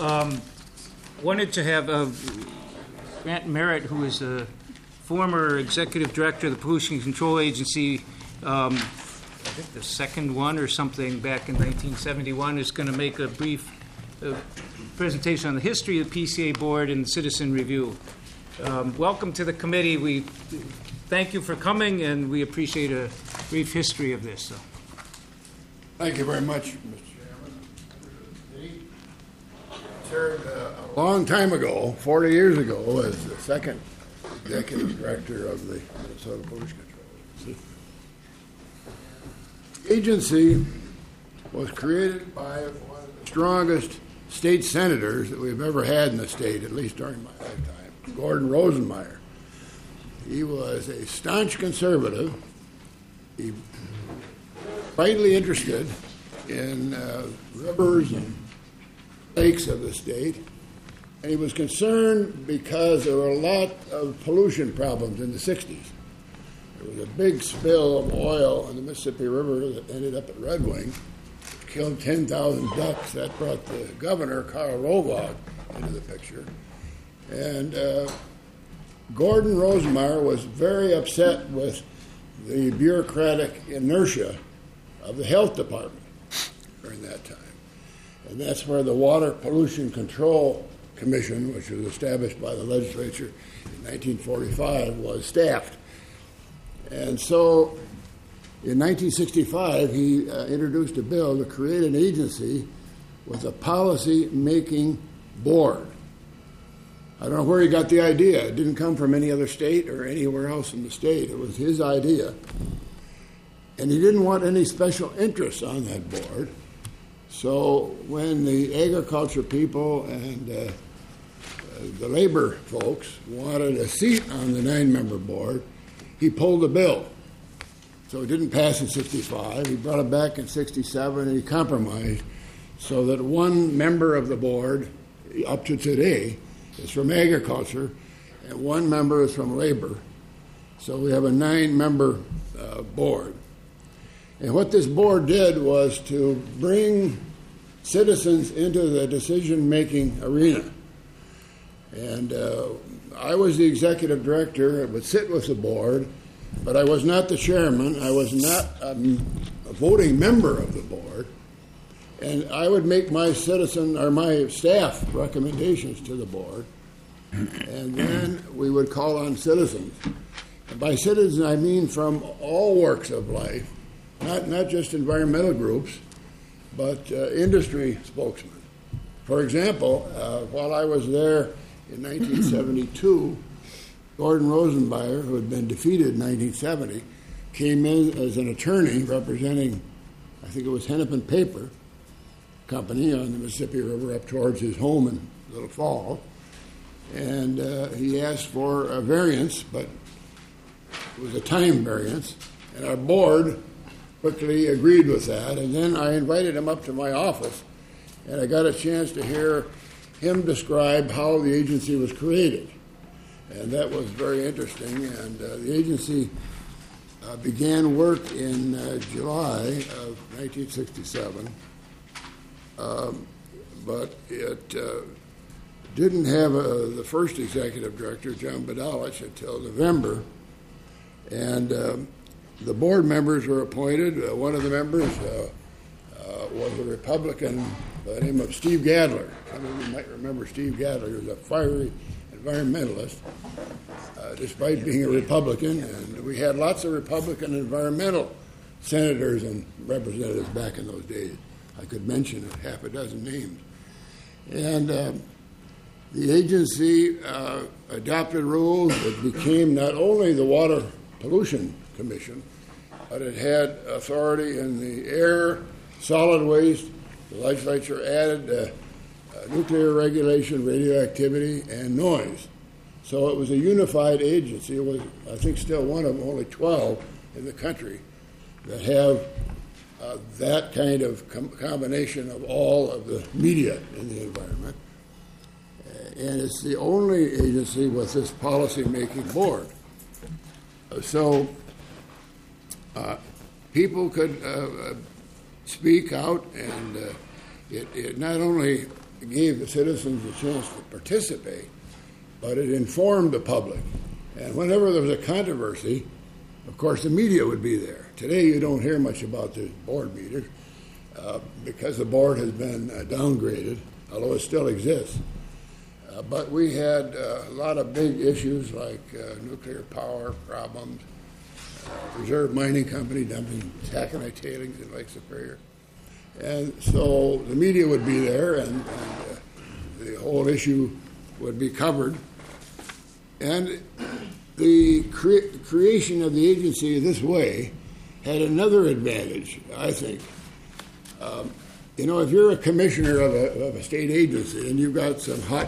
Wanted to have Grant Merritt, who is a former executive director of the Pollution Control Agency, I think the second one or something back in 1971, is going to make a brief presentation on the history of the PCA board and citizen review. Welcome to the committee. We thank you for coming, and we appreciate a brief history of this. So. Thank you very much, Mr. Chairman. Served a long time ago, 40 years ago, as the second executive director of the Minnesota Pollution Control Agency. The agency was created by one of the strongest state senators that we've ever had in the state, at least during my lifetime, Gordon Rosenmeyer. He was a staunch conservative. He was vitally interested in rivers and lakes of the state. And he was concerned because there were a lot of pollution problems in the 60s. There was a big spill of oil on the Mississippi River that ended up at Red Wing, killed 10,000 ducks. That brought the governor, Karl Rovag, into the picture. And Gordon Rosenmeyer was very upset with the bureaucratic inertia of the health department. during that time. And that's where the Water Pollution Control Commission, which was established by the legislature in 1945, was staffed. And so in 1965, he introduced a bill to create an agency with a policy-making board. I don't know where he got the idea. It didn't come from any other state or anywhere else in the state. It was his idea. And he didn't want any special interests on that board. So when the agriculture people and the labor folks wanted a seat on the 9-member board, he pulled the bill. So it didn't pass in 65. He brought it back in 67, and he compromised so that one member of the board, up to today, is from agriculture, and one member is from labor. So we have a 9-member board. And what this board did was to bring citizens into the decision-making arena. And I was the executive director. I would sit with the board, but I was not the chairman. I was not a voting member of the board. And I would make my citizen or my staff recommendations to the board, and then we would call on citizens. And by citizens, I mean from all walks of life, not just environmental groups, but industry spokesmen. For example, while I was there in 1972, Gordon Rosenmeyer, who had been defeated in 1970, came in as an attorney representing, I think it was Hennepin Paper Company on the Mississippi River up towards his home in Little Falls. And he asked for a variance, but it was a time variance. And our board quickly agreed with that. And then I invited him up to my office, and I got a chance to hear him describe how the agency was created. And that was very interesting. And the agency began work in July of 1967. But it didn't have the first executive director, John Badalich, until November. And the board members were appointed. One of the members was a Republican by the name of Steve Gadler. Some of you might remember Steve Gadler. He was a fiery environmentalist, despite being a Republican. And we had lots of Republican environmental senators and representatives back in those days. I could mention half a dozen names. And the agency adopted rules that became not only the Water Pollution Commission, but it had authority in the air, solid waste. The legislature added nuclear regulation, radioactivity, and noise. So it was a unified agency. It was, I think, still one of only 12 in the country that have that kind of combination of all of the media in the environment. And it's the only agency with this policy-making board. So people could speak out, and it not only gave the citizens a chance to participate, but it informed the public. And whenever there was a controversy, of course, the media would be there. Today, you don't hear much about the board meetings because the board has been downgraded, although it still exists. But we had a lot of big issues like nuclear power problems, Reserve Mining Company dumping taconite tailings in Lake Superior. And so the media would be there, and the whole issue would be covered. And the creation of the agency this way had another advantage, I think. If you're a commissioner of a state agency and you've got some hot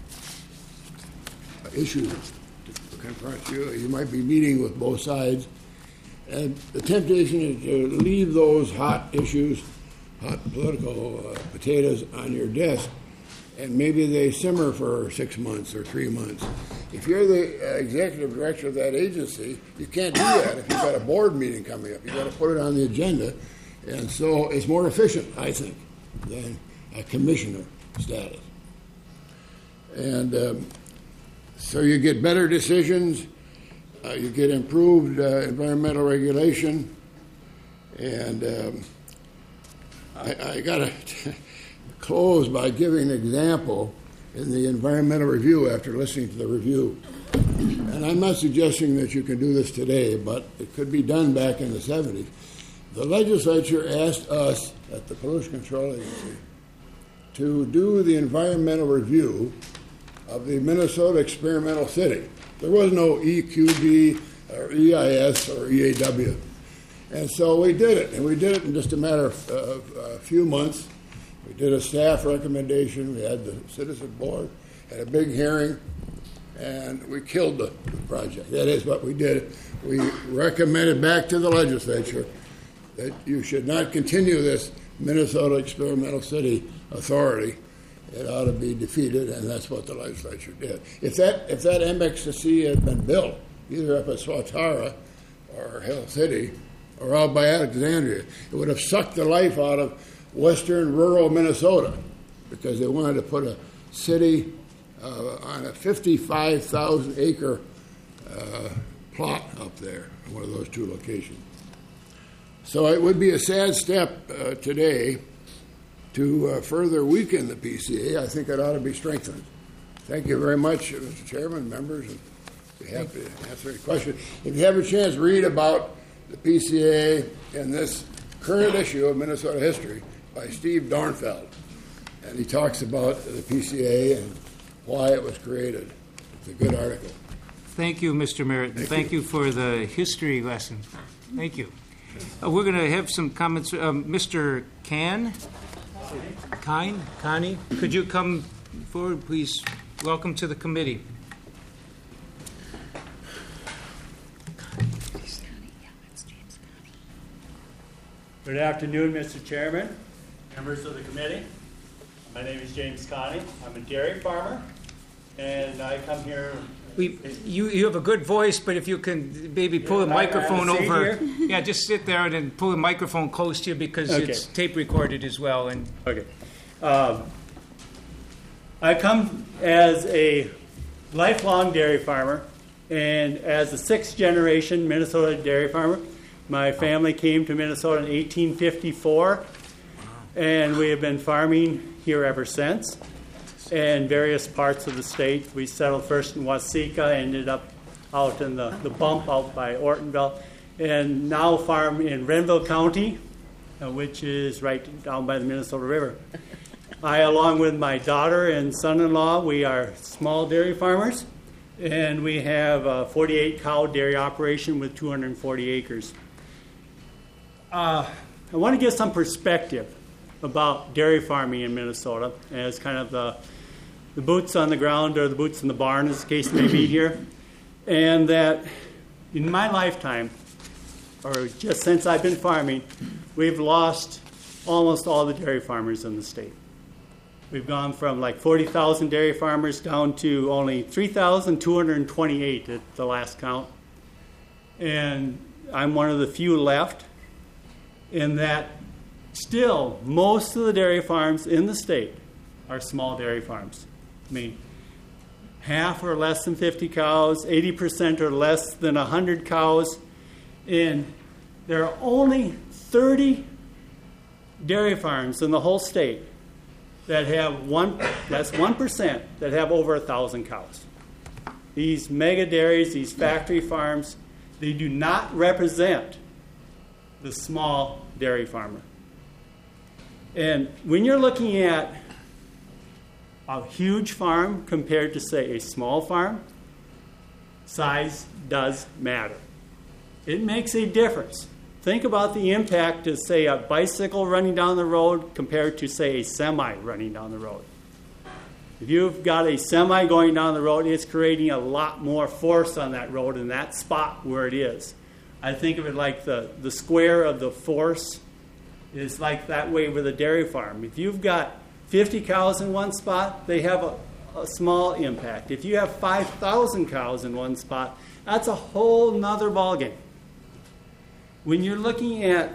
issues to confront you, you might be meeting with both sides. And the temptation is to leave those hot issues, hot political potatoes on your desk, and maybe they simmer for 6 months or 3 months. If you're the executive director of that agency, you can't do that if you've got a board meeting coming up. You've got to put it on the agenda. And so it's more efficient, I think, than a commissioner status. And so you get better decisions, you get improved environmental regulation, and I got to close by giving an example in the environmental review after listening to the review. And I'm not suggesting that you can do this today, but it could be done back in the 70s. The legislature asked us at the Pollution Control Agency to do the environmental review of the Minnesota Experimental City. There was no EQB or EIS or EAW. And so we did it, and we did it in just a matter of a few months. We did a staff recommendation. We had the citizen board, had a big hearing, and we killed the project. That is what we did. We recommended back to the legislature that you should not continue this Minnesota Experimental City Authority. It ought to be defeated, and that's what the legislature did. If that MXC had been built, either up at Swatara or Hill City or out by Alexandria, it would have sucked the life out of western rural Minnesota, because they wanted to put a city on a 55,000-acre plot up there, in one of those two locations. So it would be a sad step today to further weaken the PCA. I think it ought to be strengthened. Thank you very much, Mr. Chairman, members, and be happy to answer any questions. If you have a chance, read about the PCA in this current issue of Minnesota History by Steve Dornfeld. And he talks about the PCA and why it was created. It's a good article. Thank you, Mr. Merritt. Thank you for the history lesson. Thank you. We're going to have some comments. Mr. Connie, could you come forward, please? Welcome to the committee. Good afternoon, Mr. Chairman, members of the committee. My name is James Connie. I'm a dairy farmer, and I come here. You have a good voice, but if you can maybe pull the microphone over. Yeah, just sit there and then pull the microphone close to you, because it's tape recorded as well. And okay. I come as a lifelong dairy farmer, and as a sixth-generation Minnesota dairy farmer. My family came to Minnesota in 1854, and we have been farming here ever since. In various parts of the state. We settled first in Waseca, ended up out in the bump out by Ortonville, and now farm in Renville County, which is right down by the Minnesota River. I, along with my daughter and son-in-law, we are small dairy farmers, and we have a 48-cow dairy operation with 240 acres. I want to give some perspective about dairy farming in Minnesota as kind of the boots on the ground or the boots in the barn, as the case may be here. And that in my lifetime, or just since I've been farming, we've lost almost all the dairy farmers in the state. We've gone from like 40,000 dairy farmers down to only 3,228 at the last count. And I'm one of the few left, in that still most of the dairy farms in the state are small dairy farms. I mean, half or less than 50 cows, 80% or less than 100 cows, and there are only 30 dairy farms in the whole state that have that's 1%, that have over 1,000 cows. These mega dairies, these factory farms, they do not represent the small dairy farmer. And when you're looking at a huge farm compared to, say, a small farm, size does matter. It makes a difference. Think about the impact of, say, a bicycle running down the road compared to, say, a semi running down the road. If you've got a semi going down the road, it's creating a lot more force on that road in that spot where it is. I think of it like the square of the force is like that way with a dairy farm. If you've got 50 cows in one spot, they have a small impact. If you have 5,000 cows in one spot, that's a whole nother ballgame. When you're looking at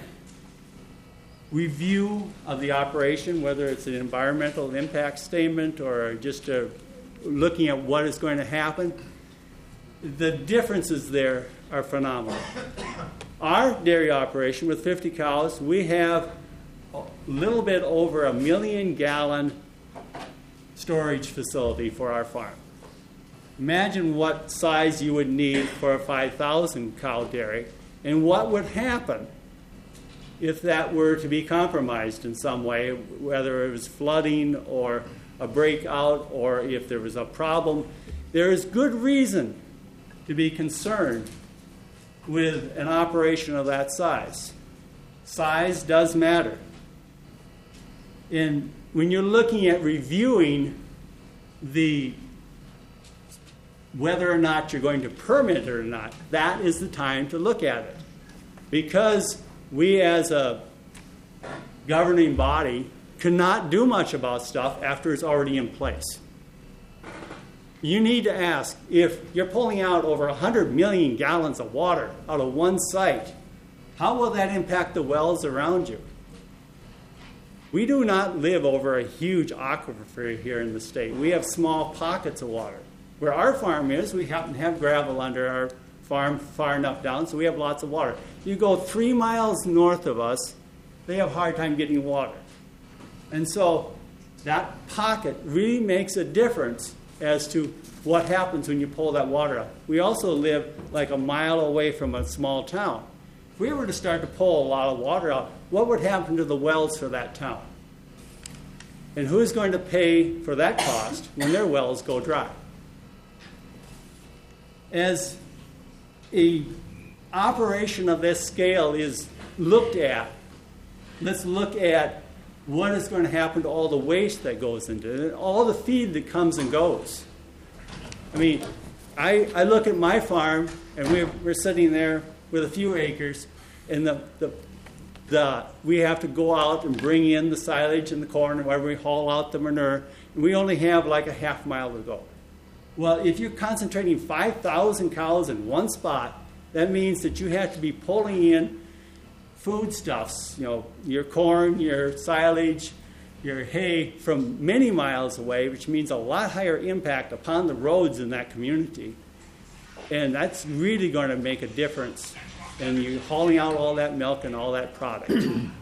review of the operation, whether it's an environmental impact statement or just looking at what is going to happen, the differences there are phenomenal. Our dairy operation with 50 cows, we have little bit over 1 million gallon storage facility for our farm. Imagine what size you would need for a 5,000 cow dairy, and what would happen if that were to be compromised in some way, whether it was flooding or a breakout or if there was a problem. There is good reason to be concerned with an operation of that size. Size does matter. And when you're looking at reviewing whether or not you're going to permit it or not, that is the time to look at it. Because we as a governing body cannot do much about stuff after it's already in place. You need to ask, if you're pulling out over 100 million gallons of water out of one site, how will that impact the wells around you? We do not live over a huge aquifer here in the state. We have small pockets of water. Where our farm is, we happen to have gravel under our farm far enough down, so we have lots of water. You go 3 miles north of us, they have a hard time getting water. And so that pocket really makes a difference as to what happens when you pull that water out. We also live like a mile away from a small town. If we were to start to pull a lot of water out, what would happen to the wells for that town? And who's going to pay for that cost when their wells go dry? As an operation of this scale is looked at, let's look at what is going to happen to all the waste that goes into it, and all the feed that comes and goes. I mean, I look at my farm, and we're sitting there with a few acres, and we have to go out and bring in the silage and the corn, where we haul out the manure, and we only have like a half mile to go. Well, if you're concentrating 5,000 cows in one spot, that means that you have to be pulling in foodstuffs, your corn, your silage, your hay from many miles away, which means a lot higher impact upon the roads in that community. And that's really going to make a difference in you hauling out all that milk and all that product.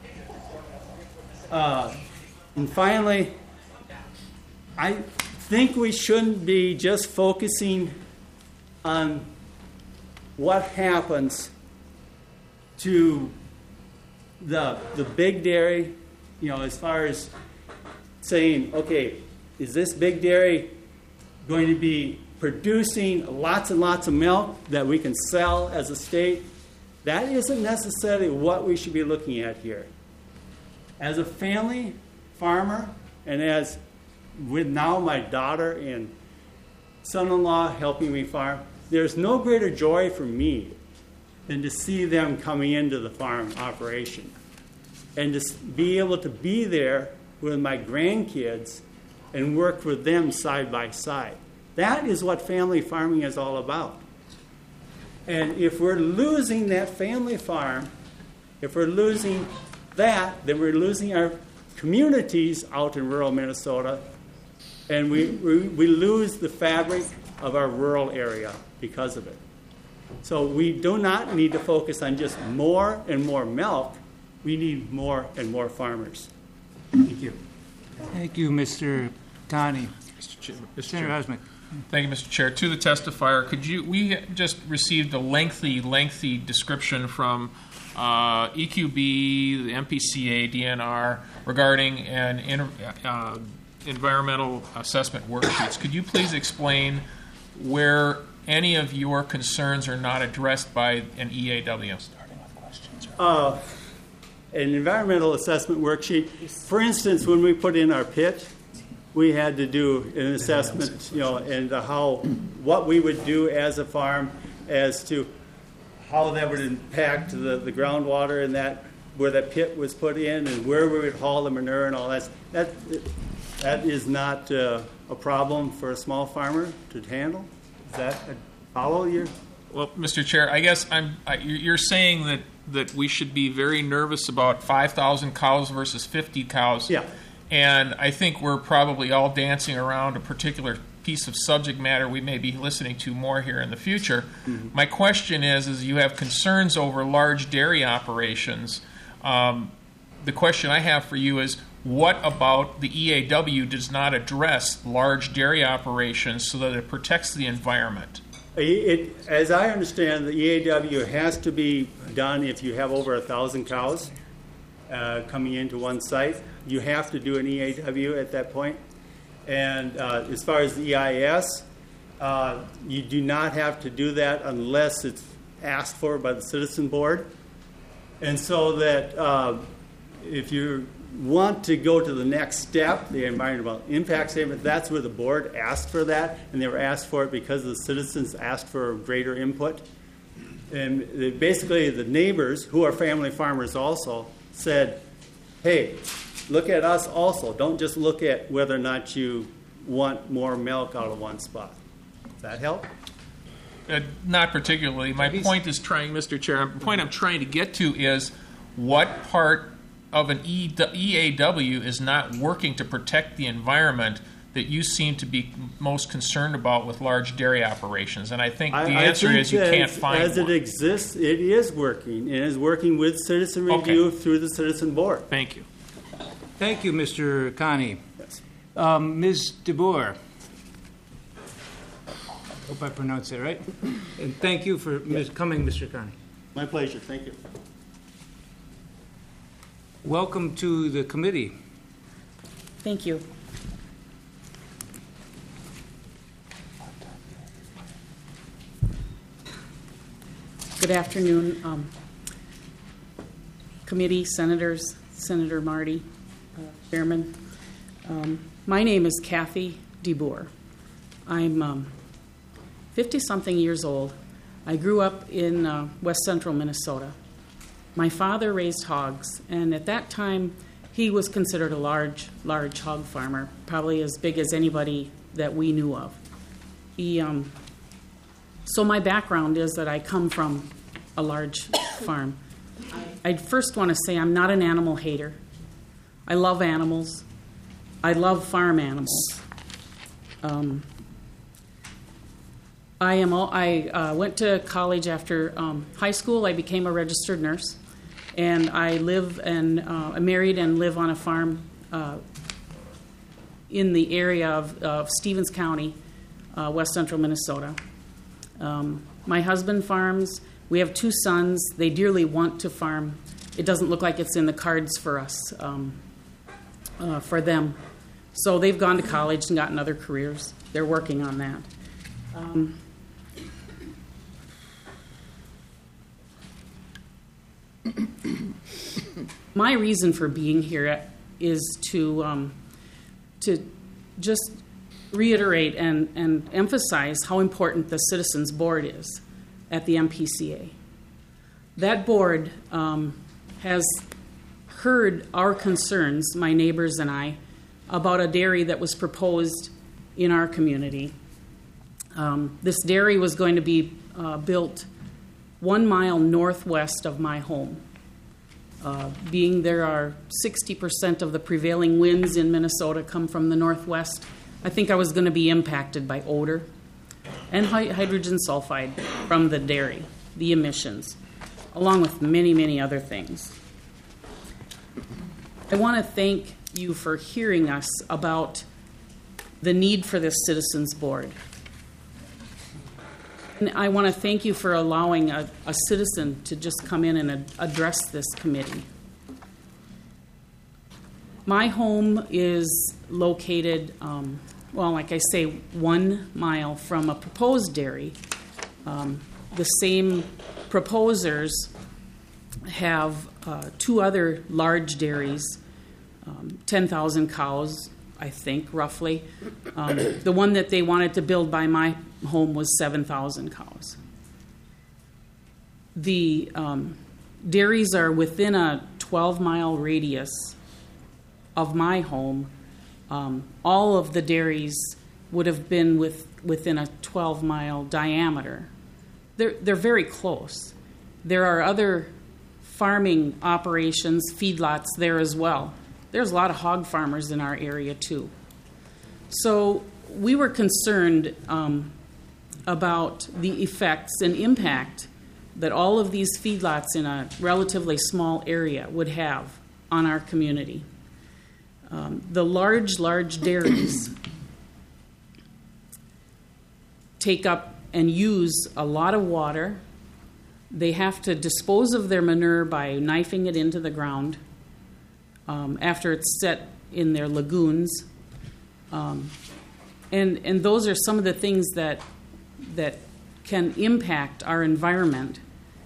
And finally, I think we shouldn't be just focusing on what happens to the big dairy, as far as saying, okay, is this big dairy going to be producing lots and lots of milk that we can sell as a state? That isn't necessarily what we should be looking at here. As a family farmer, and as with now my daughter and son-in-law helping me farm, there's no greater joy for me than to see them coming into the farm operation and to be able to be there with my grandkids and work with them side by side. That is what family farming is all about. And if we're losing that family farm, if we're losing that, then we're losing our communities out in rural Minnesota, and we lose the fabric of our rural area because of it. So we do not need to focus on just more and more milk. We need more and more farmers. Thank you. Thank you, Mr. Tani. Senator Osmick. Thank you, Mr. Chair. To the testifier, we just received a lengthy description from EQB, the MPCA, DNR, regarding an environmental assessment worksheets. Could you please explain where any of your concerns are not addressed by an EAW? An environmental assessment worksheet. For instance, when we put in our pit, we had to do an assessment, and what we would do as a farm as to how that would impact the groundwater and that where that pit was put in and where we would haul the manure and all that. That is not a problem for a small farmer to handle. Does that follow your? Well, Mr. Chair, I guess you're saying that we should be very nervous about 5,000 cows versus 50 cows. Yeah. And I think we're probably all dancing around a particular piece of subject matter we may be listening to more here in the future. Mm-hmm. My question is you have concerns over large dairy operations. The question I have for you is, what about the EAW does not address large dairy operations so that it protects the environment? As I understand, the EAW has to be done if you have over 1,000 cows coming into one site. You have to do an EAW at that point. And as far as the EIS, you do not have to do that unless it's asked for by the Citizen Board. And so that if you want to go to the next step, the environmental impact statement, that's where the board asked for that, and they were asked for it because the citizens asked for greater input. And basically the neighbors, who are family farmers also, said, hey, look at us also. Don't just look at whether or not you want more milk out of one spot. Does that help? Not particularly. My point is Mr. Chair, the point I'm trying to get to is what part of an EAW is not working to protect the environment that you seem to be most concerned about with large dairy operations. And I think the answer is you can't find as one. It exists, it is working. It is working with citizen review through the Citizen Board. Thank you. Thank you, Mr. Connie. Yes. Ms. DeBoer. Hope I pronounced that right. And thank you for coming, Mr. Connie. My pleasure. Thank you. Welcome to the committee. Thank you. Good afternoon, committee, senators, Senator Marty, Chairman. My name is Kathy DeBoer. I'm 50-something years old. I grew up in west central Minnesota. My father raised hogs, and at that time, he was considered a large hog farmer, probably as big as anybody that we knew of. So my background is that I come from a large farm. I first want to say I'm not an animal hater. I love animals. I love farm animals. I went to college after high school. I became a registered nurse. And I live and married and live on a farm in the area of Stevens County, west central Minnesota. My husband farms. We have 2 sons. They dearly want to farm. It doesn't look like it's in the cards for us, for them. So they've gone to college and gotten other careers. They're working on that. My reason for being here is to just reiterate and emphasize how important the Citizens Board is at the MPCA. That board has heard our concerns, my neighbors and I, about a dairy that was proposed in our community. This dairy was going to be built 1 mile northwest of my home. Being there are 60% of the prevailing winds in Minnesota come from the northwest, I think I was going to be impacted by odor and hydrogen sulfide from the dairy, the emissions, along with many, many other things. I want to thank you for hearing us about the need for this Citizens Board. And I want to thank you for allowing a citizen to just come in and address this committee. My home is located, like I say, 1 mile from a proposed dairy. The same proposers have 2 other large dairies, 10,000 cows, I think, roughly. The one that they wanted to build by my home was 7,000 cows. The dairies are within a 12-mile radius of my home. All of the dairies would have been within a 12-mile diameter. They're very close. There are other farming operations, feedlots there as well. There's a lot of hog farmers in our area too. So we were concerned about the effects and impact that all of these feedlots in a relatively small area would have on our community. The large dairies take up and use a lot of water. They have to dispose of their manure by knifing it into the ground after it's set in their lagoons. And those are some of the things that can impact our environment.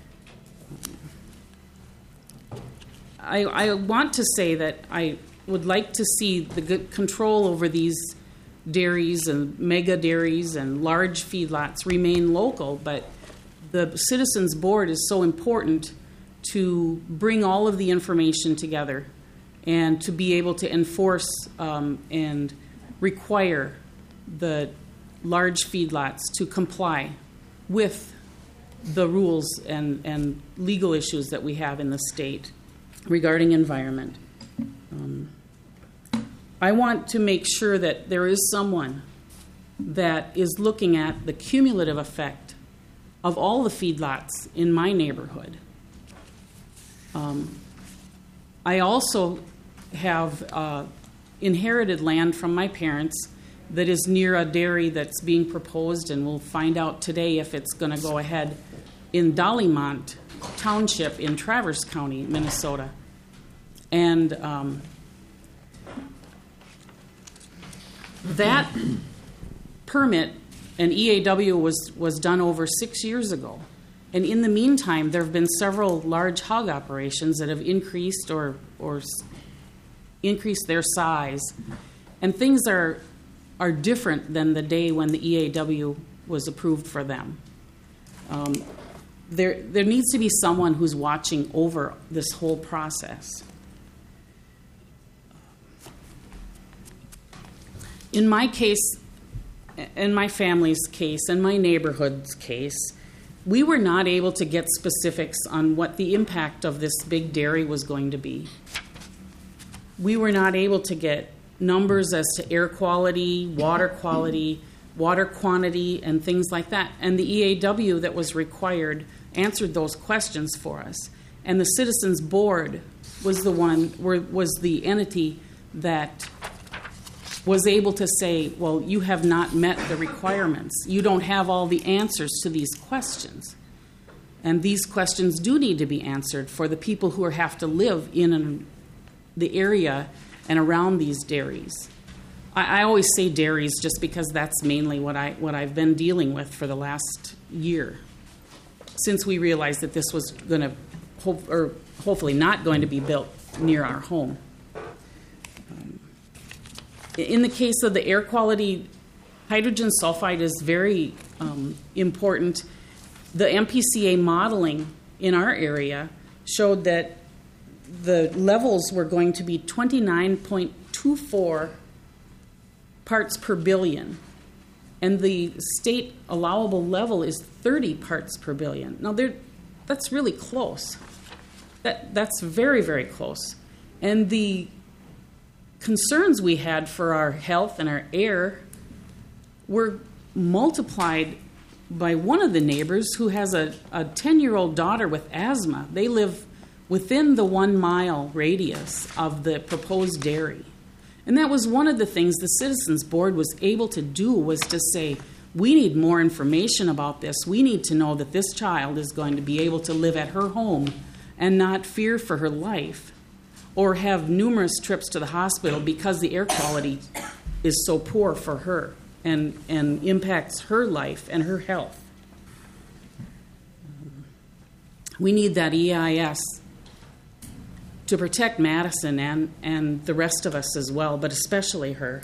I want to say that I would like to see the good control over these dairies and mega dairies and large feedlots remain local, but the Citizens Board is so important to bring all of the information together and to be able to enforce and require the large feedlots to comply with the rules and legal issues that we have in the state regarding environment. I want to make sure that there is someone that is looking at the cumulative effect of all the feedlots in my neighborhood. I also have inherited land from my parents that is near a dairy that's being proposed, and we'll find out today if it's going to go ahead, in Dollymont Township in Traverse County, Minnesota. And that permit and EAW was done over 6 years ago. And in the meantime, there have been several large hog operations that have increased or increased their size. And things are different than the day when the EAW was approved for them. There needs to be someone who's watching over this whole process. In my case, in my family's case, in my neighborhood's case, we were not able to get specifics on what the impact of this big dairy was going to be. We were not able to get numbers as to air quality, water quantity, and things like that. And the EAW that was required answered those questions for us. And the Citizens Board was the entity that was able to say, well, you have not met the requirements. You don't have all the answers to these questions. And these questions do need to be answered for the people who have to live in the area and around these dairies. I always say dairies just because that's mainly what I've been dealing with for the last year, since we realized that this was going to, hopefully not going to be built near our home. In the case of the air quality, hydrogen sulfide is very important. The MPCA modeling in our area showed that the levels were going to be 29.24 parts per billion, and the state allowable level is 30 parts per billion. Now, that's really close. That's very, very close. And the concerns we had for our health and our air were multiplied by one of the neighbors who has a 10-year-old daughter with asthma. They live within the 1 mile radius of the proposed dairy. And that was one of the things the Citizens Board was able to do, was to say, we need more information about this. We need to know that this child is going to be able to live at her home and not fear for her life or have numerous trips to the hospital because the air quality is so poor for her and impacts her life and her health. We need that EIS to protect Madison and the rest of us as well, but especially her.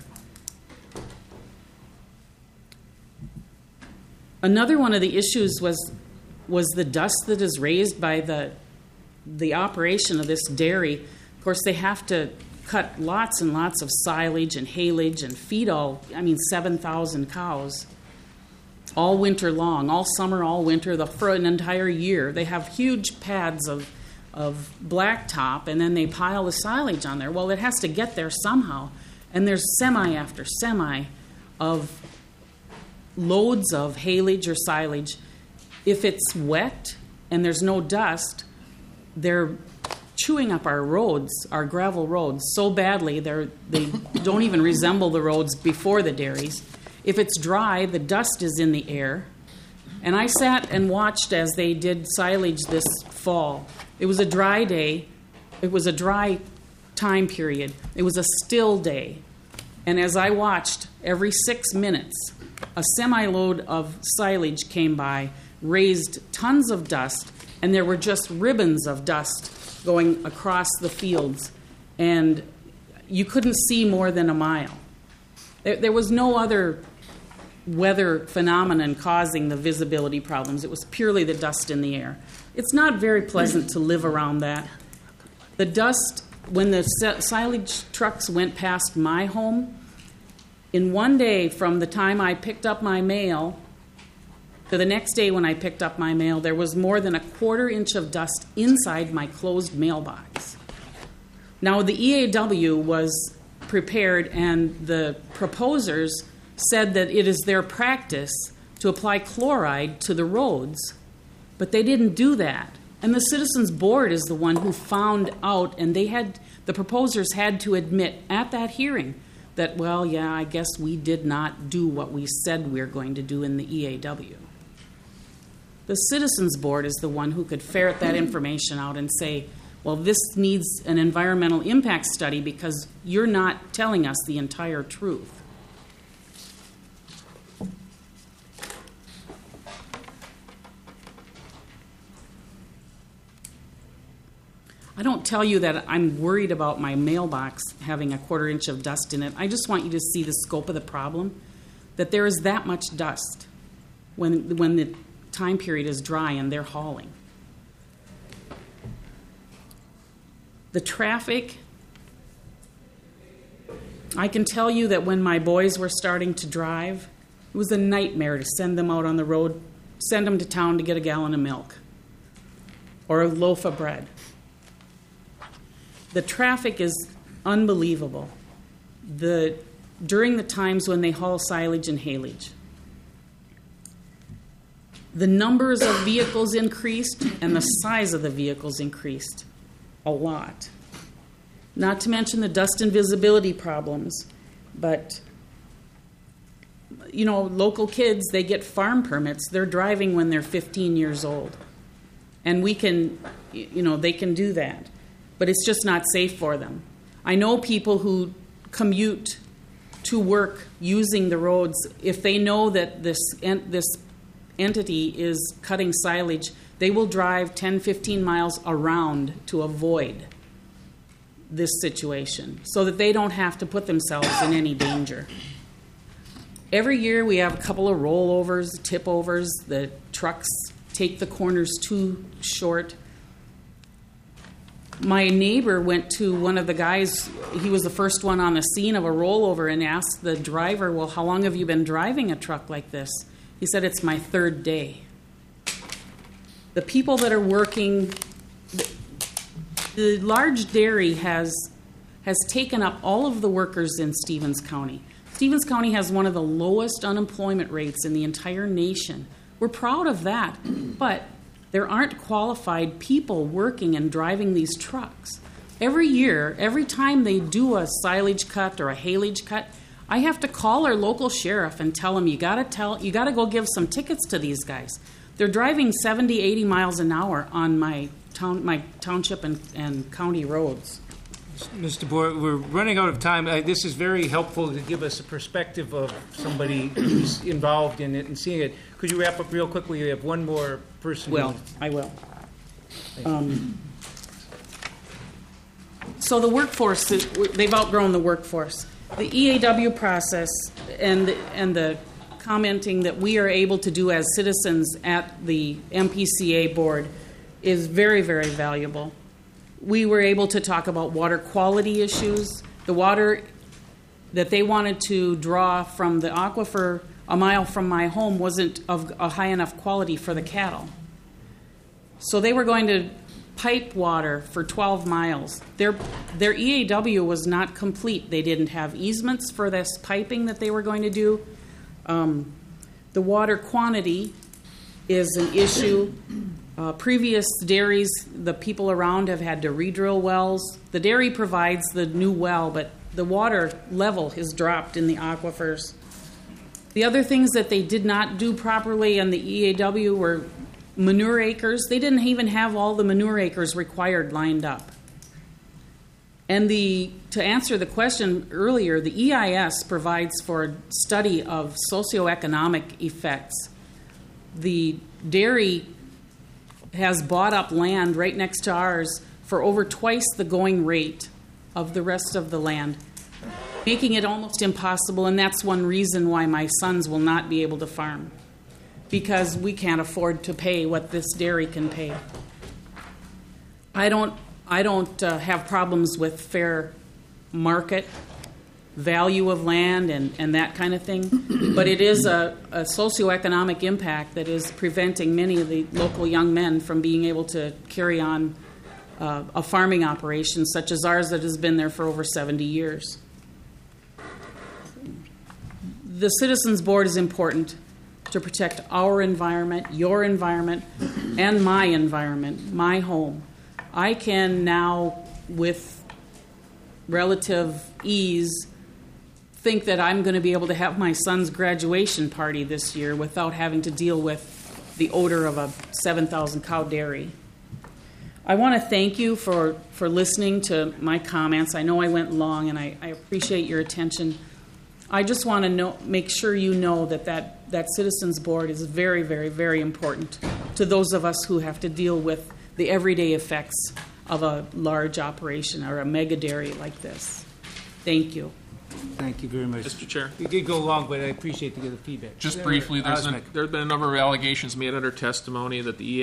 Another one of the issues was the dust that is raised by the operation of this dairy. Of course, they have to cut lots and lots of silage and haylage and feed 7,000 cows all winter long, all summer, all winter, for an entire year. They have huge pads of blacktop, and then they pile the silage on there. Well, it has to get there somehow, and there's semi after semi of loads of haylage or silage. If it's wet and there's no dust, they're chewing up our roads, our gravel roads, so badly they don't even resemble the roads before the dairies. If it's dry, the dust is in the air. And I sat and watched as they did silage this fall. It was a dry day. It was a dry time period. It was a still day. And as I watched, every 6 minutes, a semi-load of silage came by, raised tons of dust, and there were just ribbons of dust going across the fields, and you couldn't see more than a mile. There was no other weather phenomenon causing the visibility problems. It was purely the dust in the air. It's not very pleasant to live around that. The dust, when the silage trucks went past my home, in one day from the time I picked up my mail to the next day when I picked up my mail, there was more than a 1/4 inch of dust inside my closed mailbox. Now, the EAW was prepared, and the proposers said that it is their practice to apply chloride to the roads, but they didn't do that. And the Citizens Board is the one who found out, and the proposers had to admit at that hearing that, well, yeah, I guess we did not do what we said we were going to do in the EAW. The Citizens Board is the one who could ferret that information out and say, well, this needs an environmental impact study because you're not telling us the entire truth. I don't tell you that I'm worried about my mailbox having a 1/4 inch of dust in it. I just want you to see the scope of the problem, that there is that much dust when the time period is dry and they're hauling. The traffic, I can tell you that when my boys were starting to drive, it was a nightmare to send them out on the road, send them to town to get a gallon of milk or a loaf of bread. The traffic is unbelievable during the times when they haul silage and haylage. The numbers of vehicles increased and the size of the vehicles increased a lot. Not to mention the dust and visibility problems, but local kids, they get farm permits. They're driving when they're 15 years old. And they can do that. But it's just not safe for them. I know people who commute to work using the roads. If they know that this entity is cutting silage, they will drive 10, 15 miles around to avoid this situation so that they don't have to put themselves in any danger. Every year we have a couple of rollovers, tip overs. The trucks take the corners too short. My neighbor went to one of the guys, he was the first one on the scene of a rollover, and asked the driver, well, how long have you been driving a truck like this? He said, it's my 3rd day. The people that are working, the large dairy has taken up all of the workers in Stevens County. Stevens County has one of the lowest unemployment rates in the entire nation. We're proud of that, but there aren't qualified people working and driving these trucks. Every year, every time they do a silage cut or a haylage cut, I have to call our local sheriff and tell him, you got to go give some tickets to these guys. They're driving 70, 80 miles an hour on my township and county roads. Mr. Board, we're running out of time. This is very helpful to give us a perspective of somebody who's involved in it and seeing it. Could you wrap up real quickly? We have one more person. Well, I will. So the workforce, they've outgrown the workforce. The EAW process and the commenting that we are able to do as citizens at the MPCA board is very, very valuable. We were able to talk about water quality issues. The water that they wanted to draw from the aquifer a mile from my home wasn't of a high enough quality for the cattle. So they were going to pipe water for 12 miles. Their EAW was not complete. They didn't have easements for this piping that they were going to do. The water quantity is an issue. Previous dairies, the people around have had to re-drill wells. The dairy provides the new well, but the water level has dropped in the aquifers. The other things that they did not do properly on the EAW were manure acres. They didn't even have all the manure acres required lined up. And to answer the question earlier, the EIS provides for a study of socioeconomic effects. The dairy has bought up land right next to ours for over twice the going rate of the rest of the land, making it almost impossible, and that's one reason why my sons will not be able to farm, because we can't afford to pay what this dairy can pay. I don't have problems with fair market value of land and that kind of thing, but it is a socioeconomic impact that is preventing many of the local young men from being able to carry on a farming operation such as ours that has been there for over 70 years. The Citizens Board is important to protect our environment, your environment, and my environment, my home. I can now, with relative ease, think that I'm going to be able to have my son's graduation party this year without having to deal with the odor of a 7,000 cow dairy. I want to thank you for listening to my comments. I know I went long, and I appreciate your attention. I just want to make sure you know that Citizens Board is very, very, very important to those of us who have to deal with the everyday effects of a large operation or a mega dairy like this. Thank you. Thank you very much. Mr. Chair. You did go long, but I appreciate the feedback. Just briefly, there have been a number of allegations made under testimony that the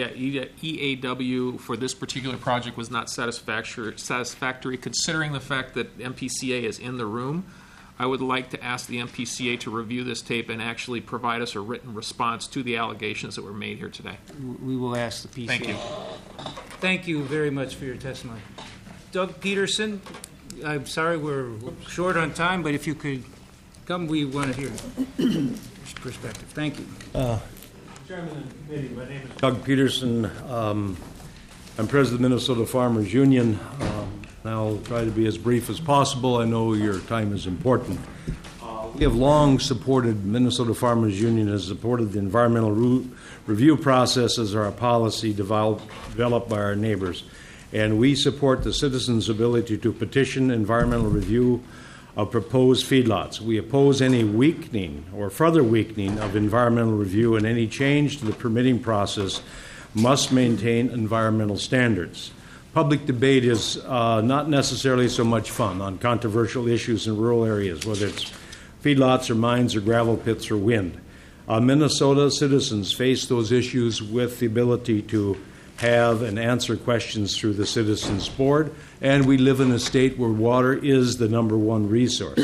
EAW for this particular project was not satisfactory, considering the fact that MPCA is in the room. I would like to ask the MPCA to review this tape and actually provide us a written response to the allegations that were made here today. We will ask the PCA. Thank you. Thank you very much for your testimony. Doug Peterson, I'm sorry we're short on time, but if you could come, we want to hear your perspective. Thank you. Chairman of the committee, my name is Doug Peterson. I'm president of the Minnesota Farmers Union. I'll try to be as brief as possible. I know your time is important. We have long supported, Minnesota Farmers Union has supported the environmental review process as our policy developed by our neighbors. And we support the citizens' ability to petition environmental review of proposed feedlots. We oppose any weakening or further weakening of environmental review, and any change to the permitting process must maintain environmental standards. Public debate is not necessarily so much fun on controversial issues in rural areas, whether it's feedlots or mines or gravel pits or wind. Minnesota citizens face those issues with the ability to have and answer questions through the Citizens Board, and we live in a state where water is the number one resource.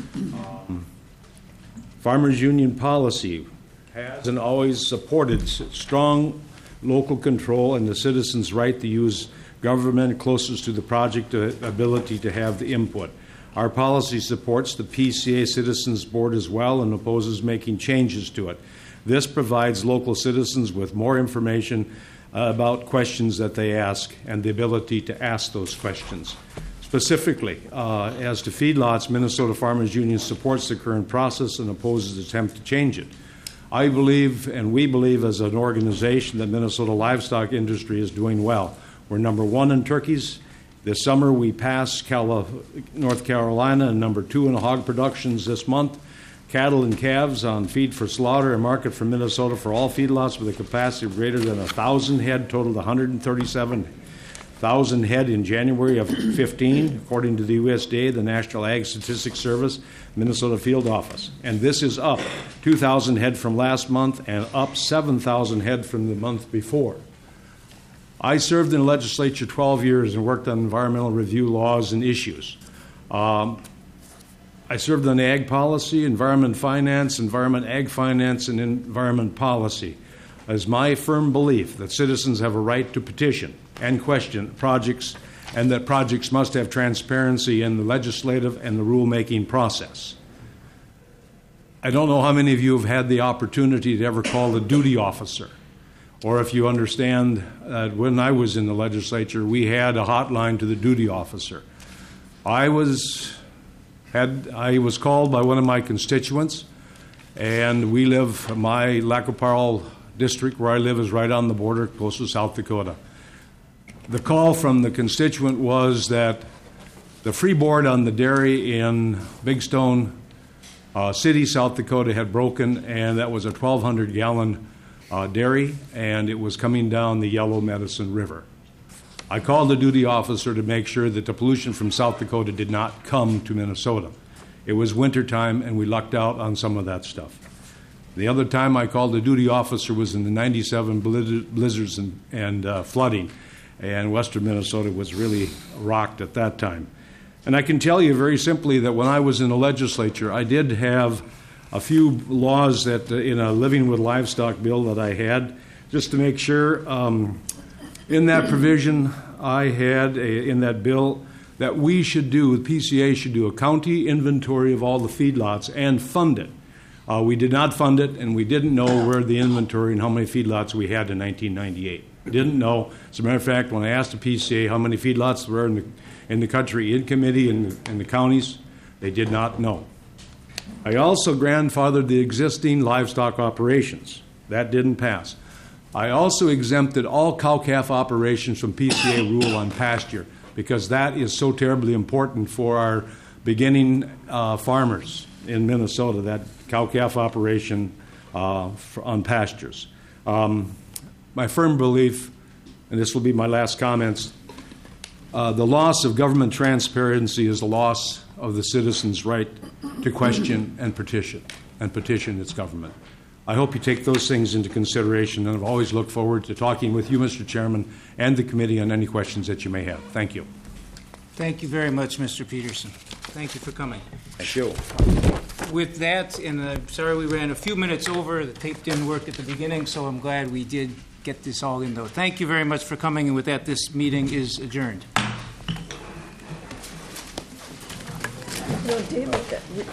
Farmers Union policy has and always supported strong local control and the citizens' right to use government closest to the project ability to have the input. Our policy supports the PCA Citizens Board as well and opposes making changes to it. This provides local citizens with more information about questions that they ask and the ability to ask those questions. Specifically, as to feedlots, Minnesota Farmers Union supports the current process and opposes the attempt to change it. I believe, and we believe as an organization, that Minnesota livestock industry is doing well. We're number one in turkeys. This summer we passed North Carolina, and number two in hog productions this month. Cattle and calves on feed for slaughter and market for Minnesota for all feedlots with a capacity of greater than 1,000 head totaled 137,000 head in January of 15, according to the USDA, the National Ag Statistics Service, Minnesota Field Office. And this is up 2,000 head from last month and up 7,000 head from the month before. I served in the legislature 12 years and worked on environmental review laws and issues. I served on ag policy, environment finance, environment ag finance, and environment policy. It is my firm belief that citizens have a right to petition and question projects, and that projects must have transparency in the legislative and the rulemaking process. I don't know how many of you have had the opportunity to ever call a duty officer or if you understand that when I was in the legislature, we had a hotline to the duty officer. I was called by one of my constituents, and we live, my Lac Parle district where I live is right on the border, close to South Dakota. The call from the constituent was that the freeboard on the dairy in Big Stone City, South Dakota, had broken, and that was a 1,200-gallon dairy, and it was coming down the Yellow Medicine River. I called the duty officer to make sure that the pollution from South Dakota did not come to Minnesota. It was wintertime, and we lucked out on some of that stuff. The other time I called the duty officer was in the 97 blizzards and flooding, and western Minnesota was really rocked at that time. And I can tell you very simply that when I was in the legislature, I did have a few laws that in a Living with Livestock bill that I had, just to make sure. In that provision, I had in that bill that we should do, the PCA should do a county inventory of all the feedlots and fund it. We did not fund it, and we didn't know where the inventory and how many feedlots we had in 1998. We didn't know. As a matter of fact, when I asked the PCA how many feedlots there were in the country, in committee, in the counties, they did not know. I also grandfathered the existing livestock operations. That didn't pass. I also exempted all cow-calf operations from PCA rule on pasture, because that is so terribly important for our beginning farmers in Minnesota, that cow-calf operation on pastures. My firm belief, and this will be my last comments, the loss of government transparency is a loss of the citizens' right to question and petition its government. I hope you take those things into consideration, and I've always looked forward to talking with you, Mr. Chairman, and the committee on any questions that you may have. Thank you. Thank you very much, Mr. Peterson. Thank you for coming. Thank you. With that, and I'm sorry we ran a few minutes over, the tape didn't work at the beginning, so I'm glad we did get this all in, though. Thank you very much for coming, and with that, this meeting is adjourned. No, David,